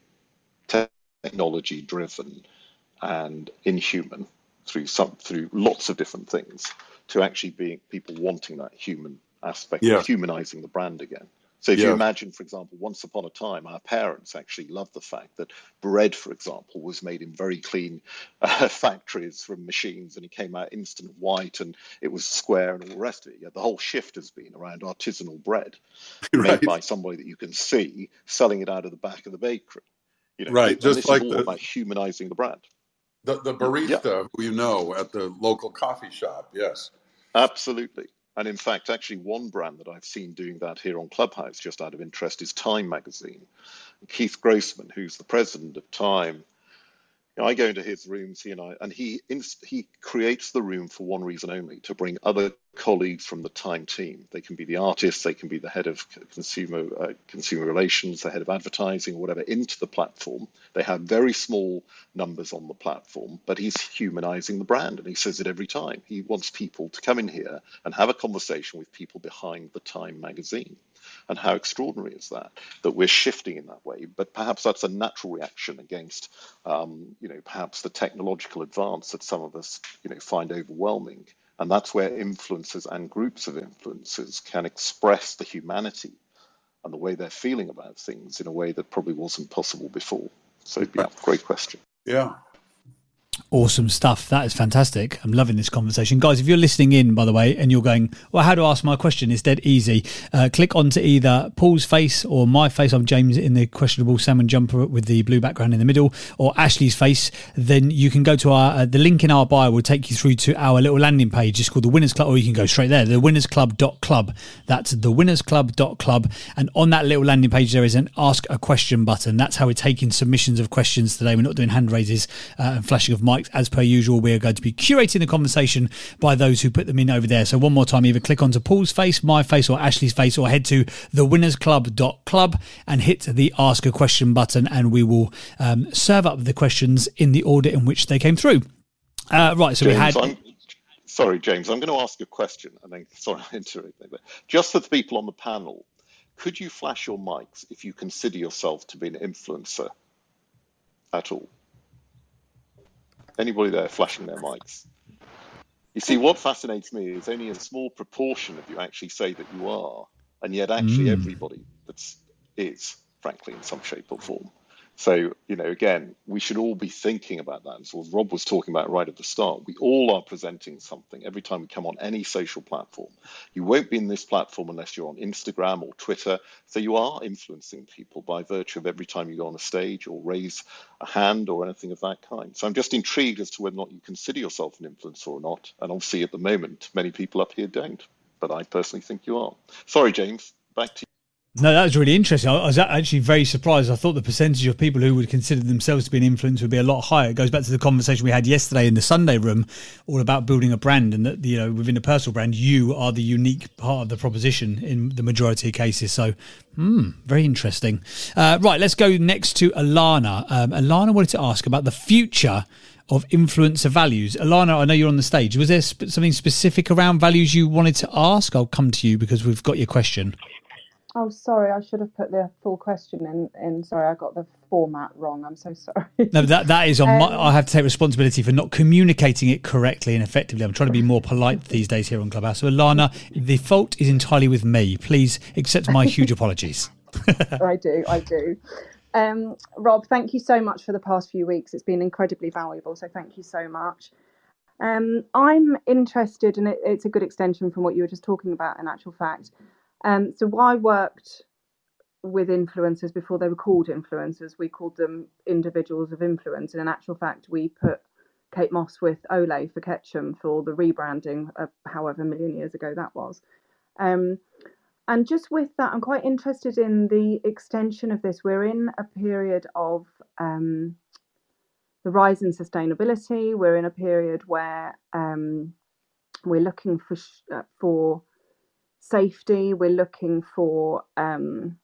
Speaker 3: technology driven and inhuman through some through lots of different things, to actually being people wanting that human aspect,
Speaker 4: Yeah.
Speaker 3: of humanizing the brand again. So if
Speaker 4: Yeah.
Speaker 3: you imagine, for example, once upon a time, our parents actually loved the fact that bread, for example, was made in very clean uh, factories from machines, and it came out instant white and it was square and all the rest of it. Yet the whole shift has been around artisanal bread
Speaker 4: Right.
Speaker 3: made by somebody that you can see selling it out of the back of the bakery. You know,
Speaker 4: right.
Speaker 3: and
Speaker 4: Just
Speaker 3: this
Speaker 4: like
Speaker 3: is all
Speaker 4: the,
Speaker 3: about humanizing the brand.
Speaker 4: the, the
Speaker 3: Yeah,
Speaker 4: barista who you know at the local coffee shop. Yes.
Speaker 3: absolutely. And in fact, actually, one brand that I've seen doing that here on Clubhouse, just out of interest, is Time Magazine. Keith Grossman, who's the president of Time, you know, I go into his rooms, he and I, and he inst- he creates the room for one reason only: to bring other colleagues from the Time team. They can be the artists, they can be the head of consumer uh, consumer relations, the head of advertising, or whatever, into the platform. They have very small numbers on the platform, but he's humanizing the brand, and he says it every time. He wants people to come in here and have a conversation with people behind the Time magazine. And how extraordinary is that, that we're shifting in that way? But perhaps that's a natural reaction against, um, you know, perhaps the technological advance that some of us, you know, find overwhelming. And that's where influencers and groups of influencers can express the humanity and the way they're feeling about things in a way that probably wasn't possible before. So, yeah, great question.
Speaker 4: Yeah.
Speaker 2: Awesome stuff. That is fantastic. I'm loving this conversation. Guys, if you're listening in, by the way, and you're going, well, how to ask my question? It's dead easy. Uh, click onto either Paul's face or my face. I'm James in the questionable salmon jumper with the blue background in the middle, or Ashley's face. Then you can go to our, uh, the link in our bio will take you through to our little landing page. It's called the Winners Club, or you can go straight there, the winners club dot club. That's the winners club dot club. And on that little landing page, there is an ask a question button. That's how we're taking submissions of questions today. We're not doing hand raises uh, and flashing of mics. As per usual, we are going to be curating the conversation by those who put them in over there. So one more time, either click onto Paul's face, my face, or Ashley's face, or head to the winners club dot club and hit the ask a question button, and we will um, serve up the questions in the order in which they came through. Uh, right, so
Speaker 3: James,
Speaker 2: we had...
Speaker 3: I'm, sorry, James, I'm going to ask a question, and then, sorry, I interrupted, but just for the people on the panel, could you flash your mics if you consider yourself to be an influencer at all? Anybody there flashing their mics? You see, what fascinates me is only a small proportion of you actually say that you are, and yet actually mm. everybody that's is, frankly, in some shape or form. So, you know, again, we should all be thinking about that. And so Rob was talking about right at the start, we all are presenting something every time we come on any social platform. You won't be in this platform unless you're on Instagram or Twitter. So you are influencing people by virtue of every time you go on a stage or raise a hand or anything of that kind. So I'm just intrigued as to whether or not you consider yourself an influencer or not. And obviously at the moment, many people up here don't. But I personally think you are. Sorry, James, back to you.
Speaker 2: No, that was really interesting. I was actually very surprised. I thought the percentage of people who would consider themselves to be an influencer would be a lot higher. It goes back to the conversation we had yesterday in the Sunday room, all about building a brand, and that, you know, within a personal brand, you are the unique part of the proposition in the majority of cases. So, hmm, very interesting. Uh, right, let's go next to Alana. Um, Alana wanted to ask about the future of influencer values. Alana, I know you're on the stage. Was there sp- something specific around values you wanted to ask? I'll come to you because we've got your question.
Speaker 5: Oh, sorry, I should have put the full question in. in. Sorry, I got the format wrong. I'm so sorry.
Speaker 2: No, that that is on um, my... I have to take responsibility for not communicating it correctly and effectively. I'm trying to be more polite these days here on Clubhouse. So, Alana, the fault is entirely with me. Please accept my huge apologies.
Speaker 5: I do, I do. Um, Rob, thank you so much for the past few weeks. It's been incredibly valuable, so thank you so much. Um, I'm interested, and it, it's a good extension from what you were just talking about, in actual fact. Um, so I worked with influencers before they were called influencers. We called them individuals of influence. And in actual fact, we put Kate Moss with Olay for Ketchum for the rebranding of however million years ago that was. Um, and just with that, I'm quite interested in the extension of this. We're in a period of um, the rise in sustainability. We're in a period where um, we're looking for uh, for safety, we're looking for um,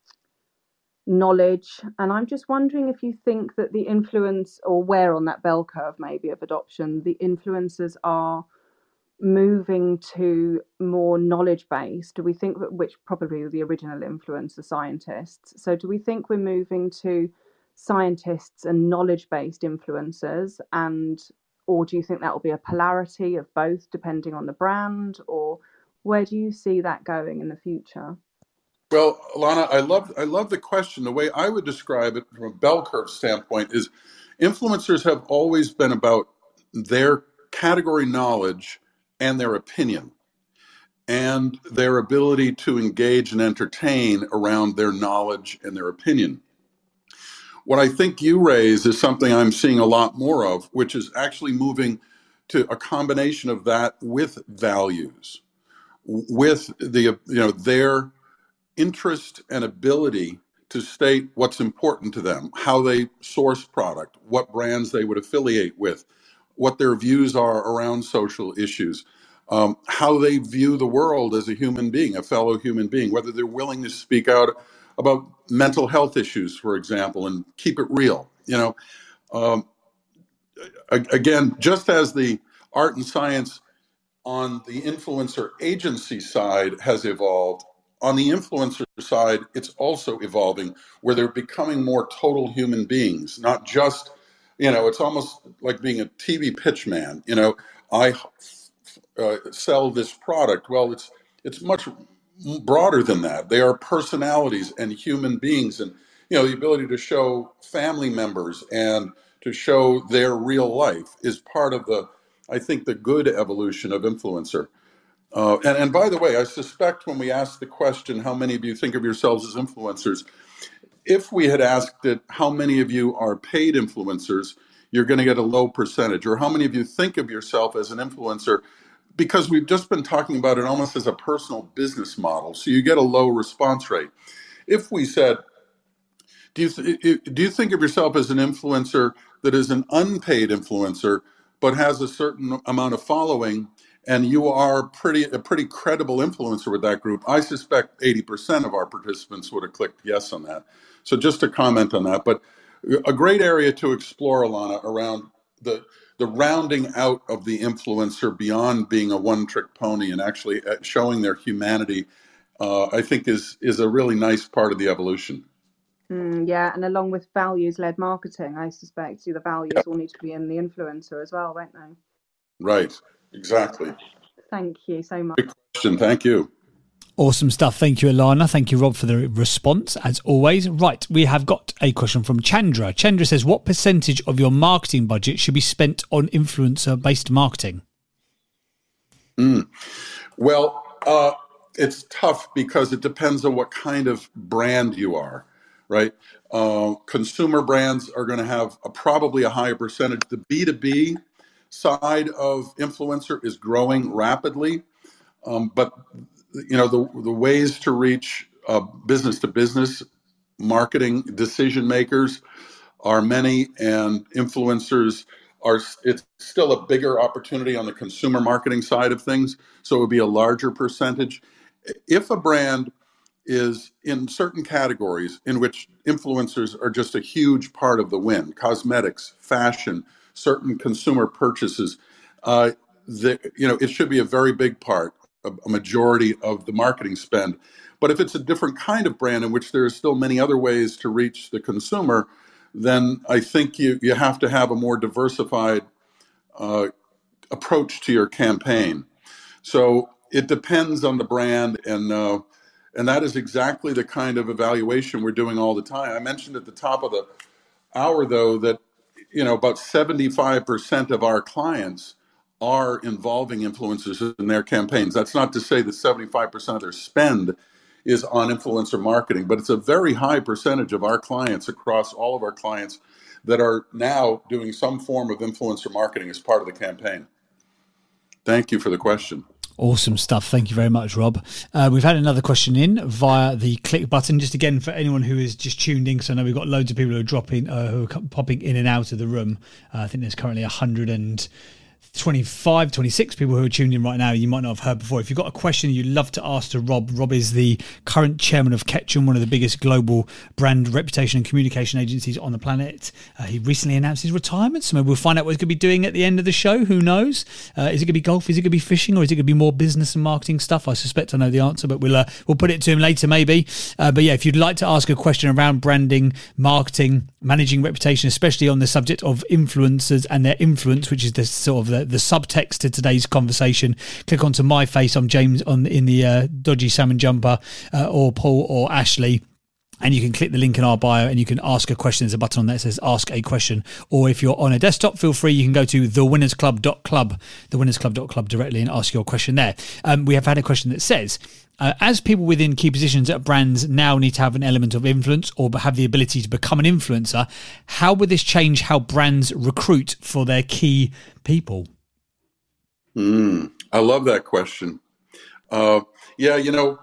Speaker 5: knowledge, and I'm just wondering if you think that the influence, or where on that bell curve maybe of adoption, the influencers are moving to more knowledge based. Do we think that, which probably the original influencer scientists, so do we think we're moving to scientists and knowledge based influencers, and or do you think that will be a polarity of both depending on the brand, or where do you see that going in the future?
Speaker 4: Well, Alana, I love I love the question. The way I would describe it from a bell curve standpoint is influencers have always been about their category knowledge and their opinion and their ability to engage and entertain around their knowledge and their opinion. What I think you raise is something I'm seeing a lot more of, which is actually moving to a combination of that with values, with the, you know, their interest and ability to state what's important to them, how they source product, what brands they would affiliate with, what their views are around social issues, um, how they view the world as a human being, a fellow human being, whether they're willing to speak out about mental health issues, for example, and keep it real. You know, um, again, just as the art and science on the influencer agency side has evolved, on the influencer side, it's also evolving, where they're becoming more total human beings, not just, you know, it's almost like being a T V pitch man. You know, I uh, sell this product. Well, it's it's much broader than that. They are personalities and human beings, and, you know, the ability to show family members and to show their real life is part of the, I think, the good evolution of influencer. Uh, and, and by the way, I suspect when we ask the question, how many of you think of yourselves as influencers? If we had asked it, how many of you are paid influencers, you're going to get a low percentage. Or how many of you think of yourself as an influencer? Because we've just been talking about it almost as a personal business model. So you get a low response rate. If we said, do you, th- do you think of yourself as an influencer that is an unpaid influencer, but has a certain amount of following, and you are pretty a pretty credible influencer with that group? I suspect eighty percent of our participants would have clicked yes on that. So just to comment on that, but a great area to explore, Alana, around the the rounding out of the influencer beyond being a one-trick pony and actually showing their humanity, uh, I think is is a really nice part of the evolution.
Speaker 5: Mm, yeah, and along with values-led marketing, I suspect the values
Speaker 4: Yep.
Speaker 5: will need to be in the influencer as well, won't they?
Speaker 4: Right, exactly.
Speaker 5: Thank you so much.
Speaker 4: Good question, thank you.
Speaker 2: Awesome stuff. Thank you, Alana. Thank you, Rob, for the response, as always. Right, we have got a question from Chandra. Chandra says, what percentage of your marketing budget should be spent on influencer-based marketing?
Speaker 4: Mm. Well, uh, it's tough because it depends on what kind of brand you are, right? Uh, consumer brands are going to have a, probably a higher percentage. The B two B side of influencer is growing rapidly, um, but you know, the the ways to reach uh, business to business marketing decision makers are many, and influencers are, it's still a bigger opportunity on the consumer marketing side of things. So it would be a larger percentage. If a brand is in certain categories in which influencers are just a huge part of the win, cosmetics, fashion, certain consumer purchases, uh, the, you know, it should be a very big part, a majority of the marketing spend. But if it's a different kind of brand in which there are still many other ways to reach the consumer, then I think you, you have to have a more diversified uh, approach to your campaign. So it depends on the brand, and uh, and that is exactly the kind of evaluation we're doing all the time. I mentioned at the top of the hour, though, that, you know, about seventy-five percent of our clients are involving influencers in their campaigns. That's not to say that seventy-five percent of their spend is on influencer marketing, but it's a very high percentage of our clients across all of our clients that are now doing some form of influencer marketing as part of the campaign. Thank you for the question.
Speaker 2: Awesome stuff. Thank you very much, Rob. Uh, we've had another question in via the click button. Just again, for anyone who is just tuned in, because I know we've got loads of people who are dropping, uh, who are popping in and out of the room. Uh, I think there's currently one hundred twenty-five, twenty-six people who are tuned in right now you might not have heard before. If you've got a question you'd love to ask to Rob, Rob is the current chairman of Ketchum, one of the biggest global brand reputation and communication agencies on the planet. Uh, he recently announced his retirement, so maybe we'll find out what he's going to be doing at the end of the show. Who knows? Uh, is it going to be golf? Is it going to be fishing? Or is it going to be more business and marketing stuff? I suspect I know the answer, but we'll uh, we'll put it to him later maybe. Uh, but yeah, if you'd like to ask a question around branding, marketing, managing reputation, especially on the subject of influencers and their influence, which is the sort of the, the subtext to today's conversation, click onto my face. I'm James on in the uh, dodgy salmon jumper, uh, or Paul or Ashley. and you can click the link in our bio and you can ask a question. There's a button on there that says ask a question. Or if you're on a desktop, feel free, you can go to the winners club dot club, the winners club dot club directly and ask your question there. Um, we have had a question that says, uh, as people within key positions at brands now need to have an element of influence or have the ability to become an influencer, how would this change how brands recruit for their key people?
Speaker 4: Mm, I love that question. Uh, yeah, you know,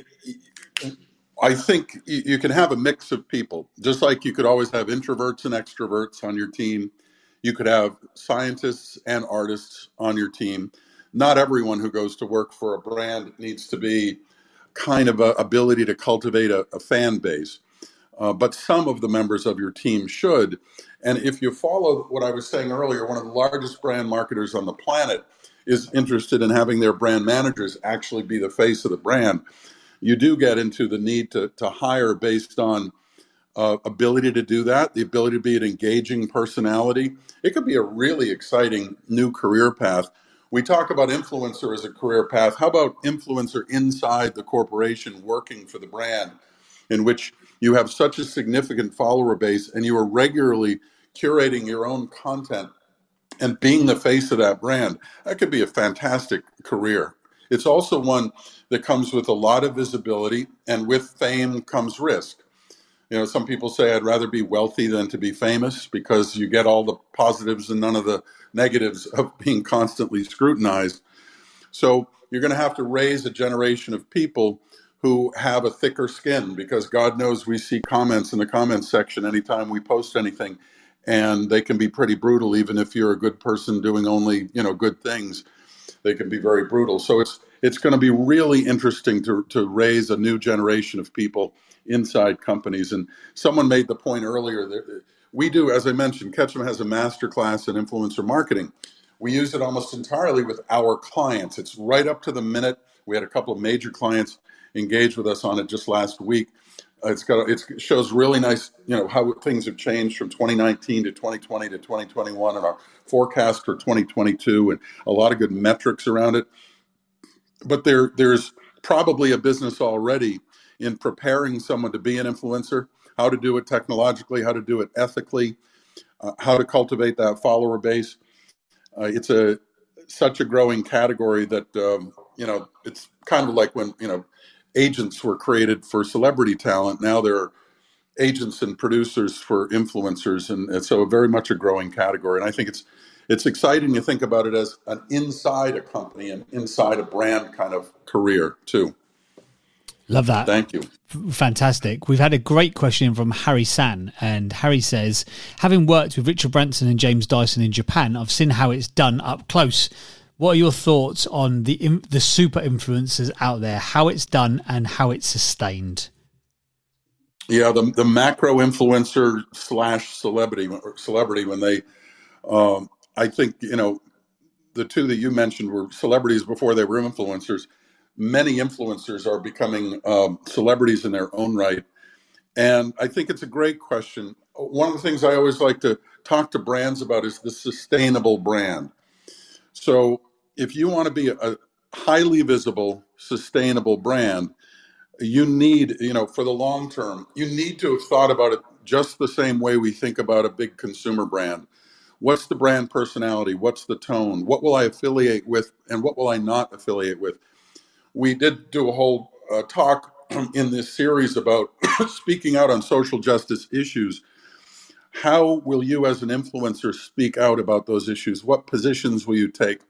Speaker 4: I think you can have a mix of people, just like you could always have introverts and extroverts on your team. You could have scientists and artists on your team. Not everyone who goes to work for a brand needs to be kind of a ability to cultivate a, a fan base, uh, but some of the members of your team should. And if you follow what I was saying earlier, one of the largest brand marketers on the planet is interested in having their brand managers actually be the face of the brand. You do get into the need to, to hire based on uh, ability to do that, the ability to be an engaging personality. It could be a really exciting new career path. We talk about influencer as a career path. How about influencer inside the corporation working for the brand, in which you have such a significant follower base and you are regularly curating your own content and being the face of that brand? That could be a fantastic career. It's also one that comes with a lot of visibility, and with fame comes risk. You know, some people say I'd rather be wealthy than to be famous, because you get all the positives and none of the negatives of being constantly scrutinized. So you're going to have to raise a generation of people who have a thicker skin, because God knows we see comments in the comments section anytime we post anything, and they can be pretty brutal. Even if you're a good person doing only, you know, good things, they can be very brutal. So it's it's going to be really interesting to to raise a new generation of people inside companies. And someone made the point earlier that we do, as I mentioned, Ketchum has a master class in influencer marketing. We use it almost entirely with our clients. It's right up to the minute. We had a couple of major clients engage with us on it just last week. Uh, it's got it's, it shows really nice, you know, how things have changed from twenty nineteen to twenty twenty to twenty twenty-one, and our forecast for twenty twenty-two, and a lot of good metrics around it. But there there's probably a business already in preparing someone to be an influencer, how to do it technologically, how to do it ethically, uh, how to cultivate that follower base. Uh, it's a such a growing category that um, you know, it's kind of like when, you know, agents were created for celebrity talent. Now there are agents and producers for influencers, and, and so very much a growing category. And I think it's it's exciting to think about it as an inside a company and inside a brand kind of career too.
Speaker 2: Love that.
Speaker 4: Thank you.
Speaker 2: Fantastic. We've had a great question from Harry San, and Harry says, having worked with Richard Branson and James Dyson in Japan, I've seen how it's done up close. What are your thoughts on the the super influencers out there, how it's done and how it's sustained?
Speaker 4: Yeah, the the macro influencer slash celebrity celebrity when they, um, I think, you know, the two that you mentioned were celebrities before they were influencers. Many influencers are becoming um, celebrities in their own right. And I think it's a great question. One of the things I always like to talk to brands about is the sustainable brand. So if you want to be a highly visible, sustainable brand, you need, you know, for the long term, you need to have thought about it just the same way we think about a big consumer brand. What's the brand personality? What's the tone? What will I affiliate with and what will I not affiliate with? We did do a whole uh, talk in this series about speaking out on social justice issues. How will you as an influencer speak out about those issues? What positions will you take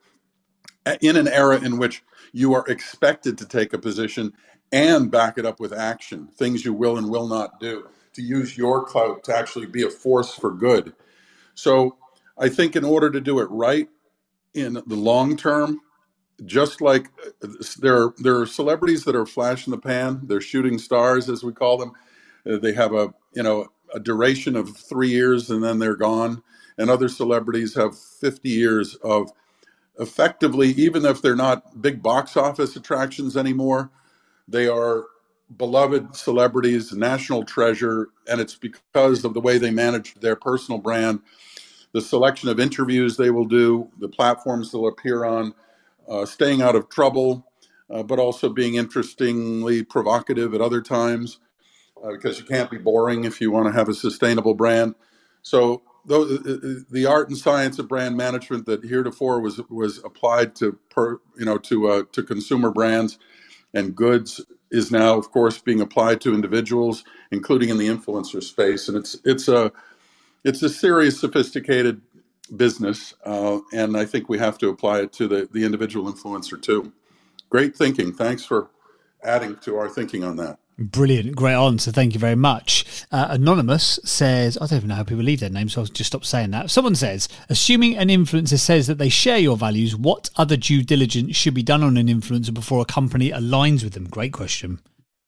Speaker 4: in an era in which you are expected to take a position and back it up with action, things you will and will not do, to use your clout to actually be a force for good? So I think in order to do it right in the long term, just like there are, there are celebrities that are flash in the pan, they're shooting stars, as we call them. Uh, they have a, you know, a duration of three years and then they're gone. And other celebrities have fifty years of effectively, even if they're not big box office attractions anymore, they are beloved celebrities, national treasure. And it's because of the way they manage their personal brand, the selection of interviews they will do, the platforms they'll appear on, Uh, staying out of trouble, uh, but also being interestingly provocative at other times. uh, because you can't be boring if you want to have a sustainable brand. So those, the art and science of brand management that heretofore was was applied to per, you know to uh, to consumer brands and goods is now, of course, being applied to individuals, including in the influencer space. And it's it's a it's a serious, sophisticated business, uh, and I think we have to apply it to the, the individual influencer too. Great thinking. Thanks for adding to our thinking on that.
Speaker 2: Brilliant. Great answer. Thank you very much. Uh, Anonymous says, I don't even know how people leave their names, so I'll just stop saying that. Someone says, assuming an influencer says that they share your values, what other due diligence should be done on an influencer before a company aligns with them? Great question.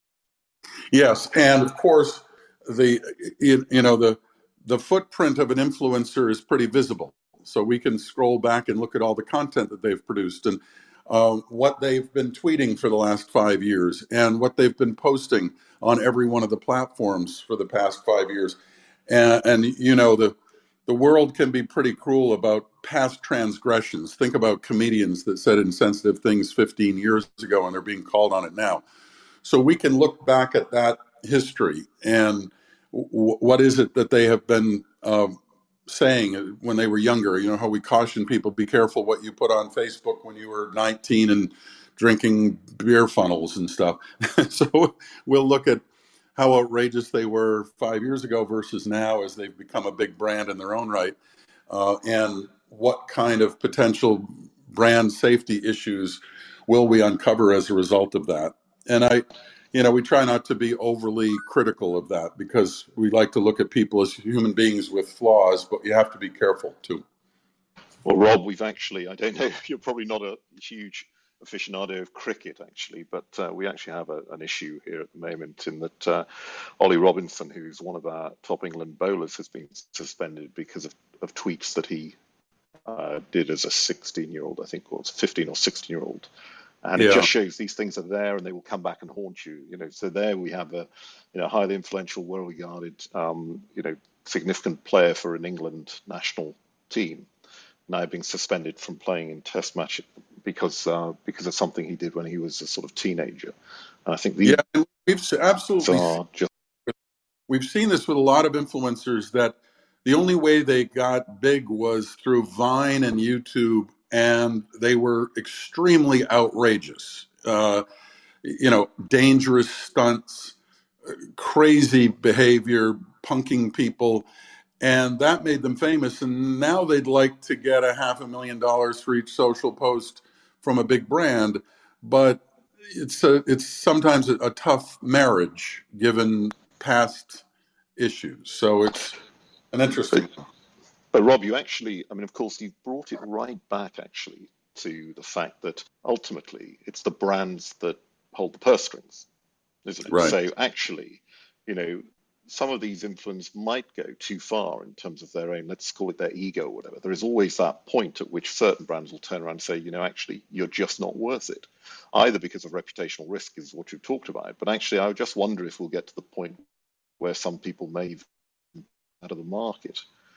Speaker 4: Yes. And of course, the, you, you know, the, the footprint of an influencer is pretty visible. So we can scroll back and look at all the content that they've produced and Uh, what they've been tweeting for the last five years and what they've been posting on every one of the platforms for the past five years. And, and you know, the, the world can be pretty cruel about past transgressions. Think about comedians that said insensitive things fifteen years ago and they're being called on it now. So we can look back at that history and w- what is it that they have been uh, saying when they were younger. You know how we caution people, be careful what you put on Facebook when you were nineteen and drinking beer funnels and stuff. So we'll look at how outrageous they were five years ago versus now as they've become a big brand in their own right, uh, and what kind of potential brand safety issues will we uncover as a result of that. And I You know, we try not to be overly critical of that because we like to look at people as human beings with flaws, but you have to be careful too.
Speaker 3: Well, Rob, we've actually, I don't know, you're probably not a huge aficionado of cricket, actually, but uh, we actually have a, an issue here at the moment in that uh, Ollie Robinson, who's one of our top England bowlers, has been suspended because of, of tweets that he uh, did as a sixteen-year-old, I think, or was fifteen or sixteen-year-old. And yeah. It just shows these things are there and they will come back and haunt you. You know, so there we have a, you know, highly influential, well-regarded, um, you know, significant player for an England national team now being suspended from playing in Test match because uh, because of something he did when he was a sort of teenager. And I think these
Speaker 4: yeah, we've absolutely
Speaker 3: are just
Speaker 4: we've seen this with a lot of influencers that the only way they got big was through Vine and YouTube. And they were extremely outrageous, uh, you know, dangerous stunts, crazy behavior, punking people. And that made them famous. And now they'd like to get a half a million dollars for each social post from a big brand. But it's a, it's sometimes a, a tough marriage given past issues. So it's an interesting one.
Speaker 3: But Rob, you actually, I mean, of course, you've brought it right back, actually, to the fact that ultimately it's the brands that hold the purse strings, isn't it?
Speaker 4: Right.
Speaker 3: So actually, you know, some of these influencers might go too far in terms of their own, let's call it their ego or whatever. There is always that point at which certain brands will turn around and say, you know, actually, you're just not worth it, either because of reputational risk is what you've talked about. But actually, I just wonder if we'll get to the point where some people may be out of the market.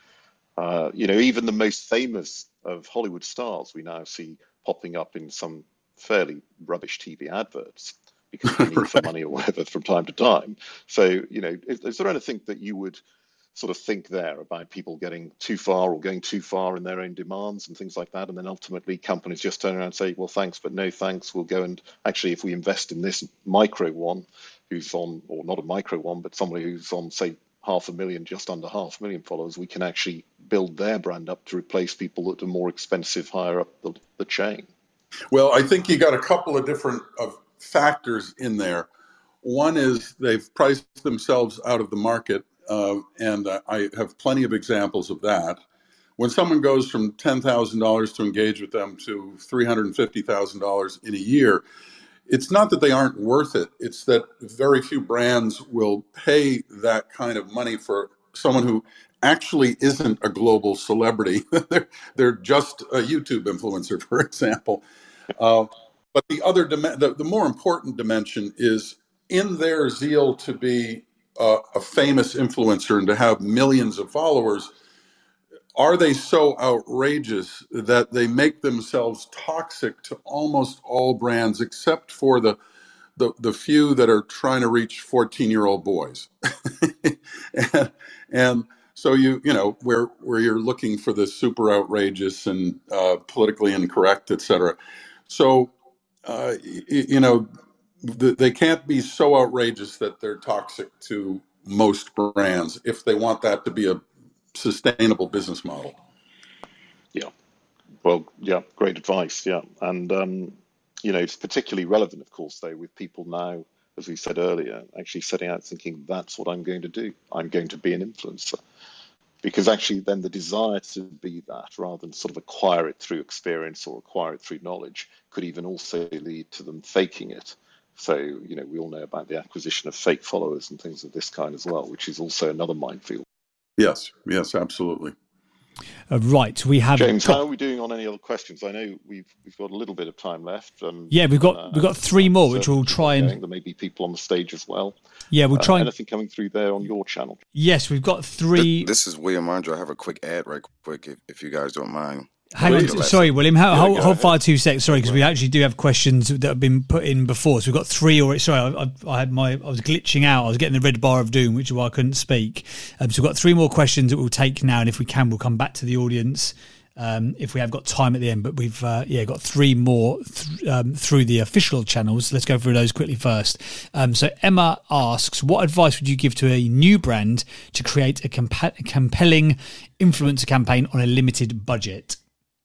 Speaker 3: Uh, you know, even the most famous of Hollywood stars we now see popping up in some fairly rubbish T V adverts because they need right. for money or whatever from time to time. So, you know, is, is there anything that you would sort of think there about people getting too far or going too far in their own demands and things like that? And then ultimately companies just turn around and say, well, thanks, but no thanks. We'll go and actually, if we invest in this micro one who's on, or not a micro one, but somebody who's on, say, half a million, just under half a million followers, we can actually build their brand up to replace people that are more expensive higher up the, the chain.
Speaker 4: Well, I think you got a couple of different uh, factors in there. One is they've priced themselves out of the market, uh, and uh, I have plenty of examples of that. When someone goes from ten thousand dollars to engage with them to three hundred fifty thousand dollars in a year, it's not that they aren't worth it. It's that very few brands will pay that kind of money for someone who actually isn't a global celebrity. they're, they're just a YouTube influencer, for example. Uh, but the other, dim- the, the more important dimension is in their zeal to be uh, a famous influencer and to have millions of followers, are they so outrageous that they make themselves toxic to almost all brands except for the the, the few that are trying to reach fourteen-year-old boys. and, and so you you know where where you're looking for the super outrageous and uh, politically incorrect, et cetera. So uh, you, you know the, they can't be so outrageous that they're toxic to most brands if they want that to be a sustainable business model.
Speaker 3: Yeah. Well, yeah, great advice. Yeah. And, um, you know, it's particularly relevant, of course, though, with people now, as we said earlier, actually setting out thinking that's what I'm going to do. I'm going to be an influencer. Because actually then the desire to be that rather than sort of acquire it through experience or acquire it through knowledge could even also lead to them faking it. So, you know, we all know about the acquisition of fake followers and things of this kind as well, which is also another minefield.
Speaker 4: Yes, yes, absolutely.
Speaker 2: Uh, right, we have
Speaker 3: James.
Speaker 2: got,
Speaker 3: how are we doing on any other questions? I know we've we've got a little bit of time left. Um,
Speaker 2: yeah, we've got
Speaker 3: uh,
Speaker 2: we've got three more, which we'll try and.
Speaker 3: There may be people on the stage as well.
Speaker 2: Yeah, we'll try.
Speaker 3: Uh,
Speaker 2: and...
Speaker 3: anything coming through there on your channel?
Speaker 2: Yes, we've got three.
Speaker 6: This, this is William Andre. I have a quick ad, right quick, if, if you guys don't mind.
Speaker 2: Hang on, sorry, William. Hold, hold, hold fire two seconds. Sorry, because we actually do have questions that have been put in before. So we've got three already. Sorry, I, I, I had my. I was glitching out. I was getting the red bar of doom, which is why I couldn't speak. Um, so we've got three more questions that we'll take now, and if we can, we'll come back to the audience um, if we have got time at the end. But we've uh, yeah got three more th- um, through the official channels. Let's go through those quickly first. Um, so Emma asks, what advice would you give to a new brand to create a compa- compelling influencer campaign on a limited budget?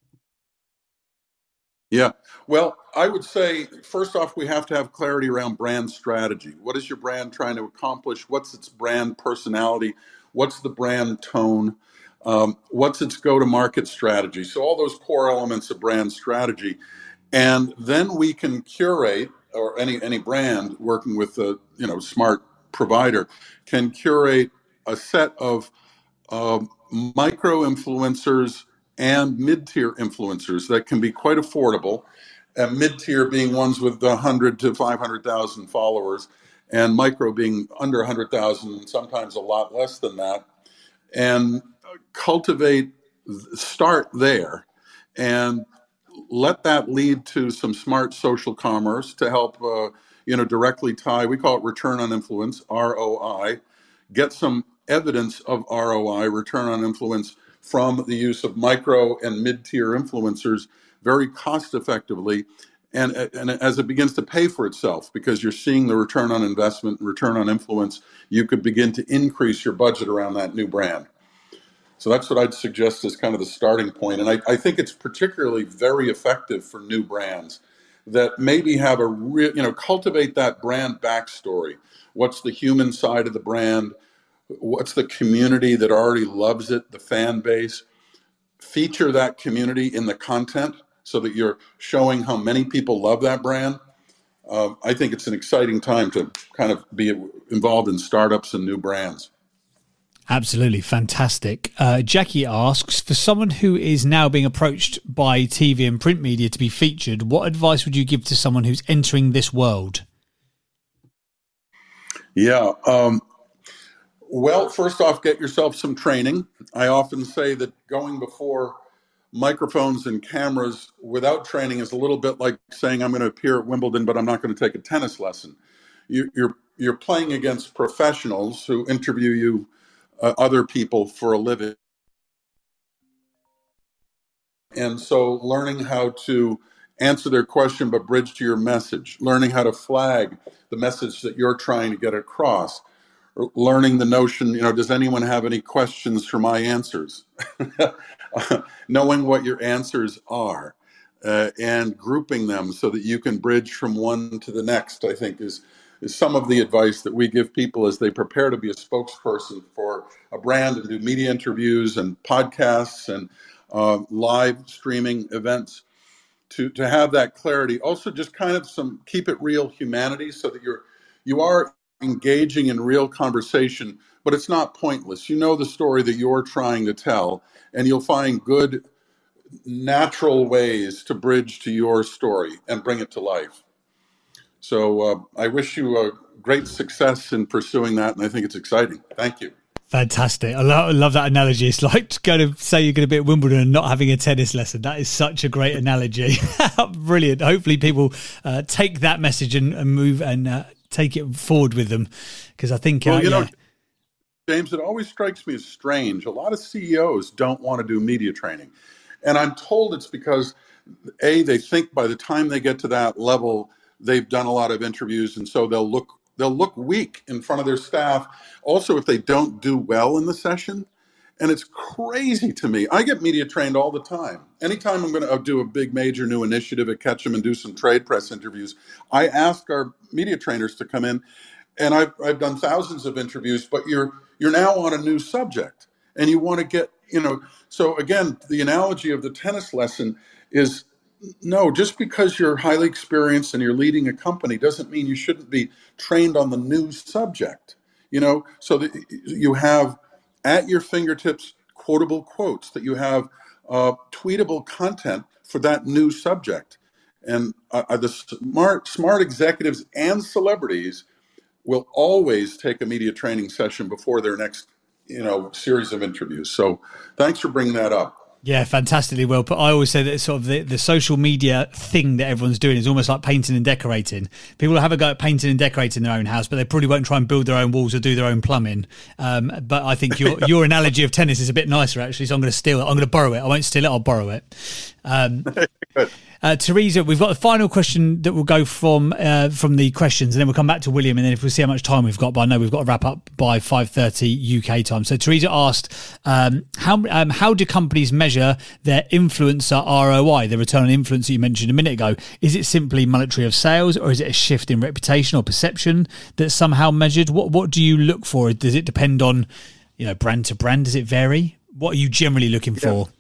Speaker 4: Yeah. Well, I would say, first off, we have to have clarity around brand strategy. What is your brand trying to accomplish? What's its brand personality? What's the brand tone? Um, what's its go-to-market strategy? So all those core elements of brand strategy. And then we can curate, or any any brand working with a you know smart provider can curate a set of uh, micro-influencers and mid-tier influencers that can be quite affordable, and mid-tier being ones with one hundred to five hundred thousand followers, and micro being under one hundred thousand, and sometimes a lot less than that, and cultivate, start there, and let that lead to some smart social commerce to help, uh, you know, directly tie, we call it return on influence, R O I, get some evidence of R O I, return on influence, from the use of micro and mid-tier influencers very cost effectively, and, and as it begins to pay for itself, because you're seeing the return on investment, return on influence, you could begin to increase your budget around that new brand. So that's what I'd suggest as kind of the starting point. And I, I think it's particularly very effective for new brands that maybe have a real, you know, cultivate that brand backstory. What's the human side of the brand? What's the community that already loves it, the fan base? Feature that community in the content so that you're showing how many people love that brand. Uh, I think it's an exciting time to kind of be involved in startups and new brands.
Speaker 2: Absolutely fantastic. Uh, Jackie asks, for someone who is now being approached by T V and print media to be featured, what advice would you give to someone who's entering this world?
Speaker 4: Yeah. Um, well, first off, get yourself some training. I often say that going before microphones and cameras without training is a little bit like saying I'm going to appear at Wimbledon, but I'm not going to take a tennis lesson. You, you're you're playing against professionals who interview you, uh, other people for a living. And so learning how to answer their question but bridge to your message, learning how to flag the message that you're trying to get across, learning the notion, you know, does anyone have any questions for my answers? Knowing what your answers are uh, and grouping them so that you can bridge from one to the next, I think is, is some of the advice that we give people as they prepare to be a spokesperson for a brand and do media interviews and podcasts and uh, live streaming events, to, to have that clarity. Also just kind of some keep it real humanity so that you're, you are engaging in real conversation, but it's not pointless. You know the story that you're trying to tell, and you'll find good, natural ways to bridge to your story and bring it to life. So uh, I wish you a great success in pursuing that, and I think it's exciting. Thank you.
Speaker 2: Fantastic. I love, I love that analogy. It's like going to say you're going to be at Wimbledon and not having a tennis lesson. That is such a great analogy. Brilliant. Hopefully people uh, take that message and, and move and uh, take it forward with them. Because I think,
Speaker 4: well,
Speaker 2: uh,
Speaker 4: you
Speaker 2: yeah.
Speaker 4: know, James, it always strikes me as strange. A lot of C E Os don't want to do media training. And I'm told it's because, A, they think by the time they get to that level, they've done a lot of interviews, and so they'll look they'll look weak in front of their staff. Also, if they don't do well in the session, and it's crazy to me. I get media trained all the time. Anytime I'm going to do a big major new initiative at Ketchum and do some trade press interviews, I ask our media trainers to come in, and I've I've done thousands of interviews, but you're you're now on a new subject, and you want to get, you know, so again, the analogy of the tennis lesson is, no, just because you're highly experienced and you're leading a company doesn't mean you shouldn't be trained on the new subject, you know, so that you have at your fingertips quotable quotes, that you have uh, tweetable content for that new subject. And uh, the smart, smart executives and celebrities will always take a media training session before their next, you know, series of interviews. So thanks for bringing that up.
Speaker 2: Yeah, fantastically well put. I always say that it's sort of the, the social media thing that everyone's doing is almost like painting and decorating. People will have a go at painting and decorating their own house, but they probably won't try and build their own walls or do their own plumbing. Um, but I think your your analogy of tennis is a bit nicer, actually, so I'm going to steal it. I'm going to borrow it. I won't steal it, I'll borrow it. Um, uh, Teresa, we've got the final question that will go from uh, from the questions, and then we'll come back to William, and then if we see how much time we've got, but I know we've got to wrap up by five thirty U K time. So Teresa asked, um, how um, how do companies measure their influencer R O I, the return on influence that you mentioned a minute ago? Is it simply monetary of sales, or is it a shift in reputation or perception that's somehow measured? What what do you look for? Does it depend on, you know, brand to brand? Does it vary? What are you generally looking
Speaker 4: Yeah.
Speaker 2: for?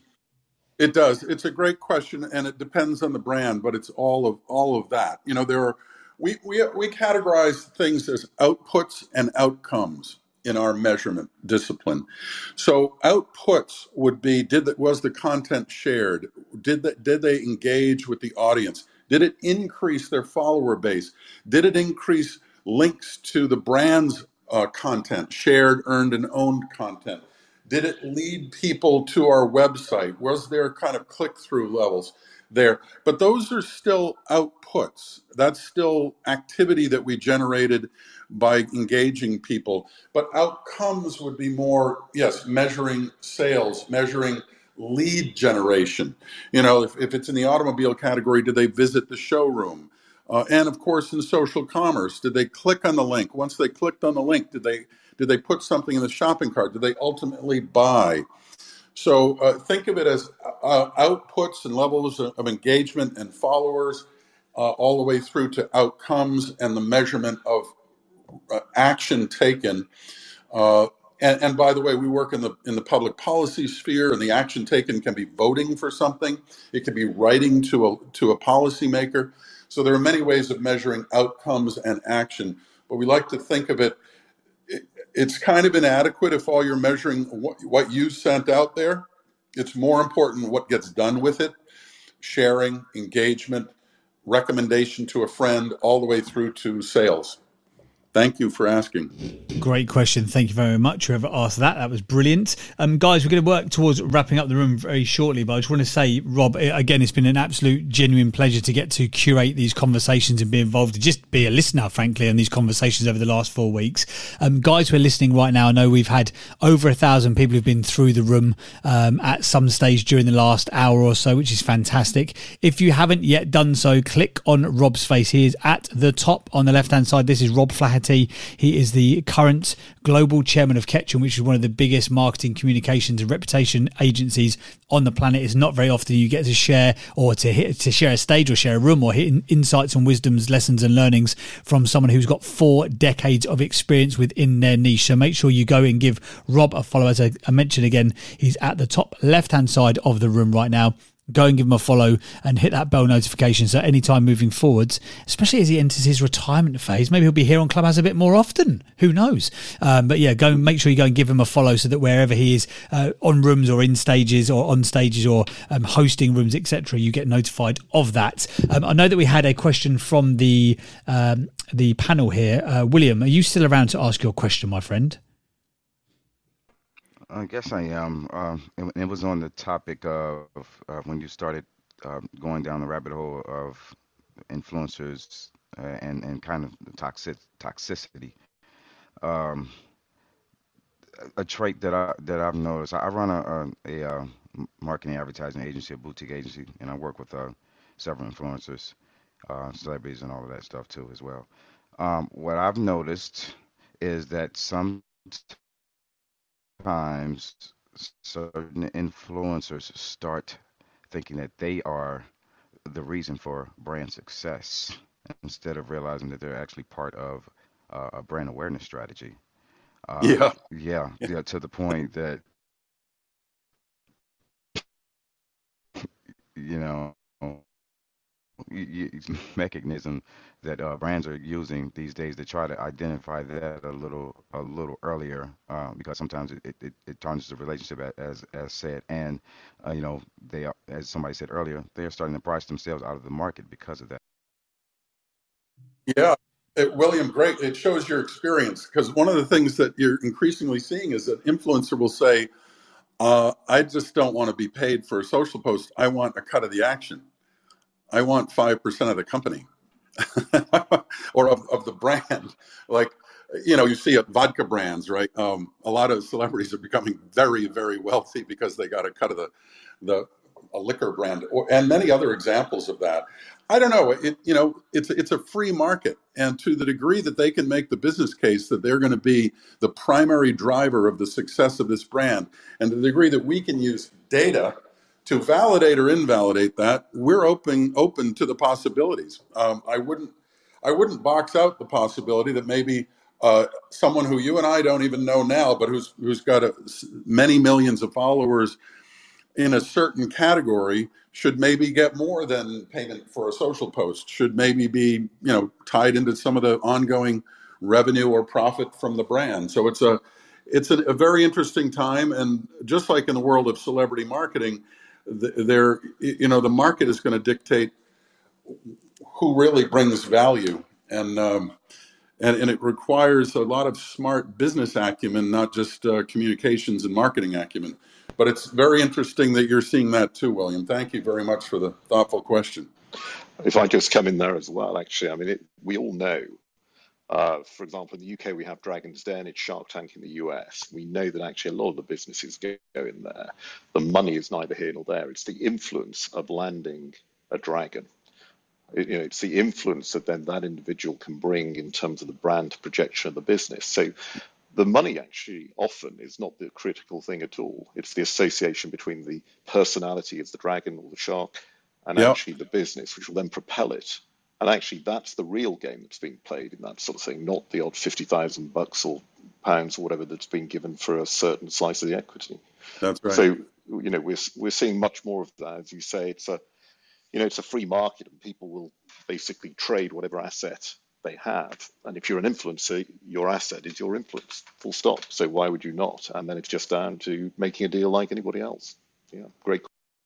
Speaker 4: It does. It's a great question, and it depends on the brand, but it's all of all of that. You know, there are we we we categorize things as outputs and outcomes in our measurement discipline. So outputs would be, did that was the content shared? Did that did they engage with the audience? Did it increase their follower base? Did it increase links to the brand's uh, content, shared, earned, and owned content? Did it lead people to our website? Was there kind of click-through levels there? But those are still outputs. That's still activity that we generated by engaging people. But outcomes would be more, yes, measuring sales, measuring lead generation. You know, if, if it's in the automobile category, did they visit the showroom? Uh, and of course, in social commerce, did they click on the link? Once they clicked on the link, did they did they put something in the shopping cart? Did they ultimately buy? So uh, think of it as uh, outputs and levels of, of engagement and followers, uh, all the way through to outcomes and the measurement of uh, action taken. Uh, and, and by the way, we work in the in the public policy sphere, and the action taken can be voting for something. It can be writing to a to a policymaker. So there are many ways of measuring outcomes and action, but we like to think of it, it it's kind of inadequate if all you're measuring what, what you sent out there. It's more important what gets done with it, sharing, engagement, recommendation to a friend, all the way through to sales. Thank you for asking.
Speaker 2: Great question. Thank you very much, whoever asked that. That was brilliant. Um, guys, we're going to work towards wrapping up the room very shortly, but I just want to say, Rob, again, it's been an absolute, genuine pleasure to get to curate these conversations and be involved, and just be a listener, frankly, in these conversations over the last four weeks. Um, guys who are listening right now, I know we've had over a thousand people who've been through the room um, at some stage during the last hour or so, which is fantastic. If you haven't yet done so, click on Rob's face. He is at the top on the left-hand side. This is Rob Flaherty. He is the current global chairman of Ketchum, which is one of the biggest marketing, communications and reputation agencies on the planet. It's not very often you get to share or to hit, to share a stage or share a room or hit insights and wisdoms, lessons and learnings from someone who's got four decades of experience within their niche. So make sure you go and give Rob a follow. As I, I mentioned again, he's at the top left-hand side of the room right now. Go and give him a follow and hit that bell notification. So anytime moving forwards, especially as he enters his retirement phase, maybe he'll be here on Clubhouse a bit more often. Who knows? Um, but yeah, go and make sure you go and give him a follow so that wherever he is uh, on rooms or in stages or on stages or um, hosting rooms, et cetera, you get notified of that. Um, I know that we had a question from the um, the panel here. Uh, William, are you still around to ask your question, my friend?
Speaker 6: I guess I am. Um, it, it was on the topic of uh, when you started uh, going down the rabbit hole of influencers uh, and and kind of toxic toxicity. Um, a trait that I that I've noticed. I run a a, a uh, marketing advertising agency, a boutique agency, and I work with uh, several influencers, uh, celebrities, and all of that stuff too as well. Um, what I've noticed is that sometimes certain influencers start thinking that they are the reason for brand success instead of realizing that they're actually part of uh, a brand awareness strategy. Um,
Speaker 4: Yeah.
Speaker 6: yeah, yeah, to the point that, you know, y- y- mechanism that uh, brands are using these days to try to identify that a little a little earlier, uh, because sometimes it, it, it it tarnishes the relationship a- as as said, and uh, you know they are, as somebody said earlier, they are starting to price themselves out of the market because of that.
Speaker 4: Yeah. It, William, great. It shows your experience because one of the things that you're increasingly seeing is that influencer will say, uh, I just don't want to be paid for a social post. I want a cut of the action. I want five percent of the company or of, of the brand. Like, you know, you see it, vodka brands, right? Um, a lot of celebrities are becoming very, very wealthy because they got a cut of the, the a liquor brand, or, and many other examples of that. I don't know. It, you know, it's it's a free market, and to the degree that they can make the business case that they're going to be the primary driver of the success of this brand, and to the degree that we can use data to validate or invalidate that, we're open open to the possibilities. Um, I wouldn't I wouldn't box out the possibility that maybe uh, someone who you and I don't even know now, but who's who's got a, many millions of followers in a certain category should maybe get more than payment for a social post, should maybe be, you know, tied into some of the ongoing revenue or profit from the brand. So it's a it's a, a very interesting time, and just like in the world of celebrity marketing, th- there you know the market is going to dictate who really brings value, and um, and, and it requires a lot of smart business acumen, not just uh, communications and marketing acumen. But it's very interesting that you're seeing that too, William. Thank you very much for the thoughtful question.
Speaker 3: If I just come in there as well, actually, I mean, it, we all know, uh, for example, in the U K, we have Dragon's Den, it's Shark Tank in the U S. We know that actually a lot of the businesses go, go in there. The money is neither here nor there. It's the influence of landing a dragon. It, you know, it's the influence that then that individual can bring in terms of the brand projection of the business. So the money actually often is not the critical thing at all. It's the association between the personality of the dragon or the shark and
Speaker 4: Yeah,
Speaker 3: actually the business, which will then propel it. And actually, that's the real game that's being played in that sort of thing, not the odd fifty thousand bucks or pounds or whatever that's been given for a certain slice of the equity.
Speaker 4: that's right.
Speaker 3: So, you know, we're we're seeing much more of that. As you say, it's a you know it's a free market, and people will basically trade whatever asset they have. And if you're an influencer, your asset is your influence, full stop. So why would you not? And then it's just down to making a deal like anybody else. Yeah, great.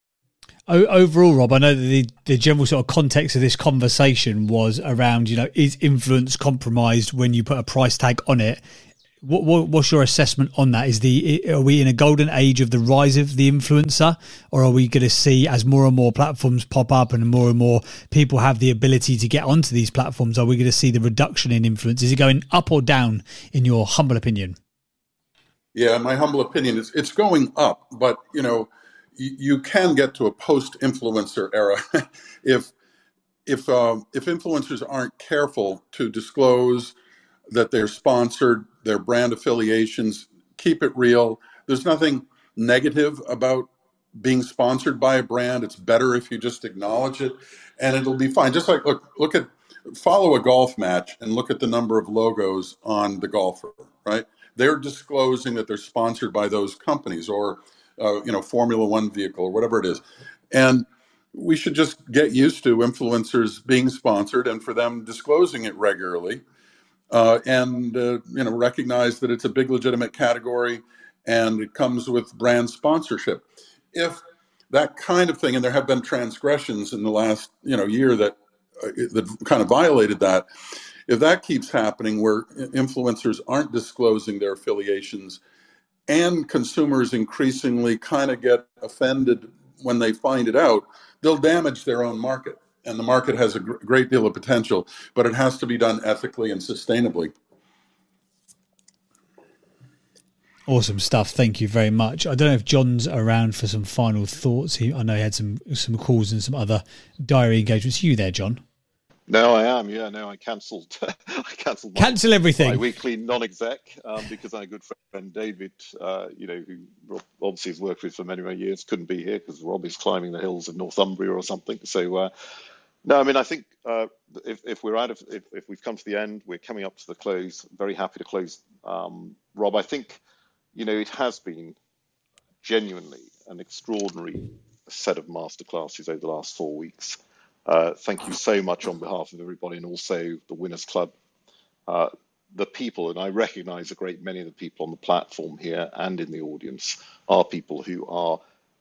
Speaker 2: O- Overall, Rob, I know that the, the general sort of context of this conversation was around, you know, is influence compromised when you put a price tag on it? What, what, what's your assessment on that? Is the are we in a golden age of the rise of the influencer, or are we going to see, as more and more platforms pop up and more and more people have the ability to get onto these platforms, are we going to see the reduction in influence? Is it going up or down, in your humble opinion?
Speaker 4: Yeah, in my humble opinion, it's it's going up, but you know, you, you can get to a post-influencer era if if um, if influencers aren't careful to disclose that they're sponsored, their brand affiliations, keep it real. There's nothing negative about being sponsored by a brand. It's better if you just acknowledge it, and it'll be fine. Just like look, look at follow a golf match and look at the number of logos on the golfer. Right, they're disclosing that they're sponsored by those companies, or uh, you know, Formula One vehicle, or whatever it is, and we should just get used to influencers being sponsored and for them disclosing it regularly. Uh, and uh, you know, recognize that it's a big legitimate category, and it comes with brand sponsorship. If that kind of thing, and there have been transgressions in the last you know year that uh, that kind of violated that. If that keeps happening, where influencers aren't disclosing their affiliations, and consumers increasingly kind of get offended when they find it out, they'll damage their own market. And the market has a gr- great deal of potential, but it has to be done ethically and sustainably.
Speaker 2: Awesome stuff. Thank you very much. I don't know if John's around for some final thoughts. He, I know he had some some calls and some other diary engagements. You there, John?
Speaker 3: No, I am. Yeah, no, I cancelled. I cancelled.
Speaker 2: Cancel everything.
Speaker 3: My weekly non-exec um, because my good friend David, uh, you know, who Rob obviously has worked with for many many years, couldn't be here because Rob is climbing the hills of Northumbria or something. So, uh, no, I mean, I think uh, if if we're out of if, if we've come to the end, we're coming up to the close. Very happy to close, um, Rob. I think, you know, it has been genuinely an extraordinary set of masterclasses over the last four weeks. Uh, thank you so much on behalf of everybody, and also the Winners Club, uh, the people, and I recognise a great many of the people on the platform here and in the audience are people who are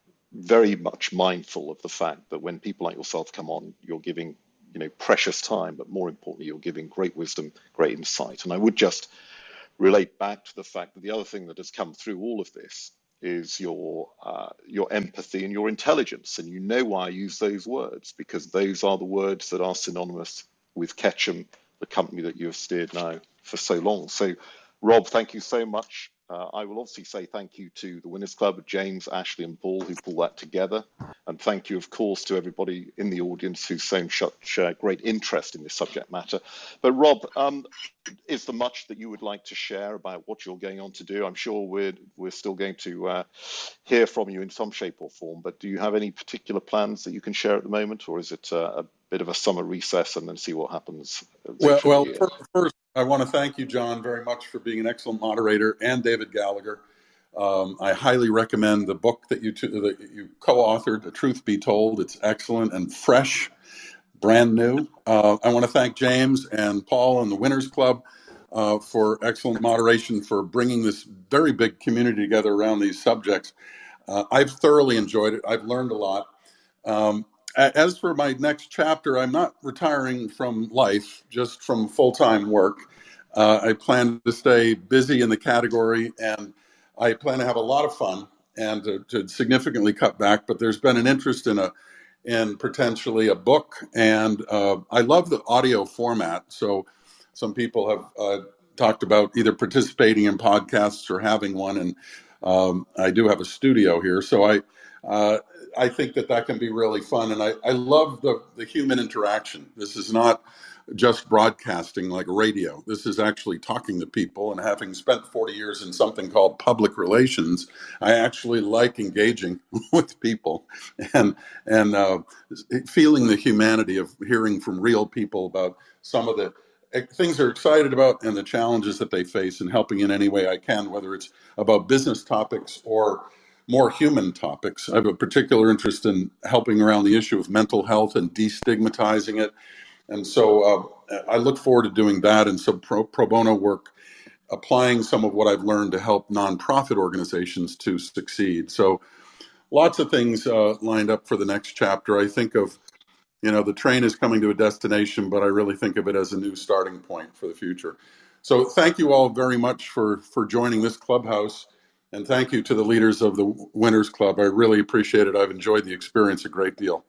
Speaker 3: very much mindful of the fact that when people like yourself come on, you're giving, you know, precious time, but more importantly, you're giving great wisdom, great insight. And I would just relate back to the fact that the other thing that has come through all of this is your uh, your empathy and your intelligence. And you know why I use those words, because those are the words that are synonymous with Ketchum, the company that you have steered now for so long. So, Rob, thank you so much. Uh, I will obviously say thank you to the Winners Club, James, Ashley and Paul, who pulled that together. And thank you, of course, to everybody in the audience who's shown such uh, great interest in this subject matter. But Rob, um, is there much that you would like to share about what you're going on to do? I'm sure we're, we're still going to uh, hear from you in some shape or form, but do you have any particular plans that you can share at the moment, or is it uh, a bit of a summer recess and then see what happens?
Speaker 4: Well, well first, I want to thank you, John, very much for being an excellent moderator, and David Gallagher. Um, I highly recommend the book that you, t- that you co-authored, The Truth Be Told. It's excellent and fresh, brand new. Uh, I want to thank James and Paul and the Winners Club uh, for excellent moderation, for bringing this very big community together around these subjects. Uh, I've thoroughly enjoyed it. I've learned a lot. Um, As for my next chapter, I'm not retiring from life, just from full-time work. Uh, I plan to stay busy in the category, and I plan to have a lot of fun and to, to significantly cut back. But there's been an interest in a, in potentially a book, and uh, I love the audio format. So some people have uh, talked about either participating in podcasts or having one, and um, I do have a studio here, so I. Uh, I think that that can be really fun. And I, I love the, the human interaction. This is not just broadcasting like radio. This is actually talking to people. And having spent forty years in something called public relations, I actually like engaging with people and, and uh, feeling the humanity of hearing from real people about some of the things they're excited about and the challenges that they face, and helping in any way I can, whether it's about business topics or more human topics. I have a particular interest in helping around the issue of mental health and destigmatizing it. And so uh, I look forward to doing that and some pro, pro bono work, applying some of what I've learned to help nonprofit organizations to succeed. So lots of things uh, lined up for the next chapter. I think of, you know, the train is coming to a destination, but I really think of it as a new starting point for the future. So thank you all very much for, for joining this clubhouse. And thank you to the leaders of the Winners Club. I really appreciate it. I've enjoyed the experience a great deal.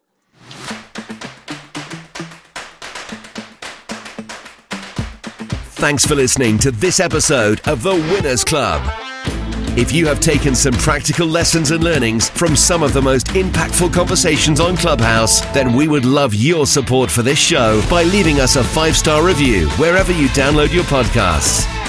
Speaker 1: Thanks for listening to this episode of the Winners Club. If you have taken some practical lessons and learnings from some of the most impactful conversations on Clubhouse, then we would love your support for this show by leaving us a five-star review wherever you download your podcasts.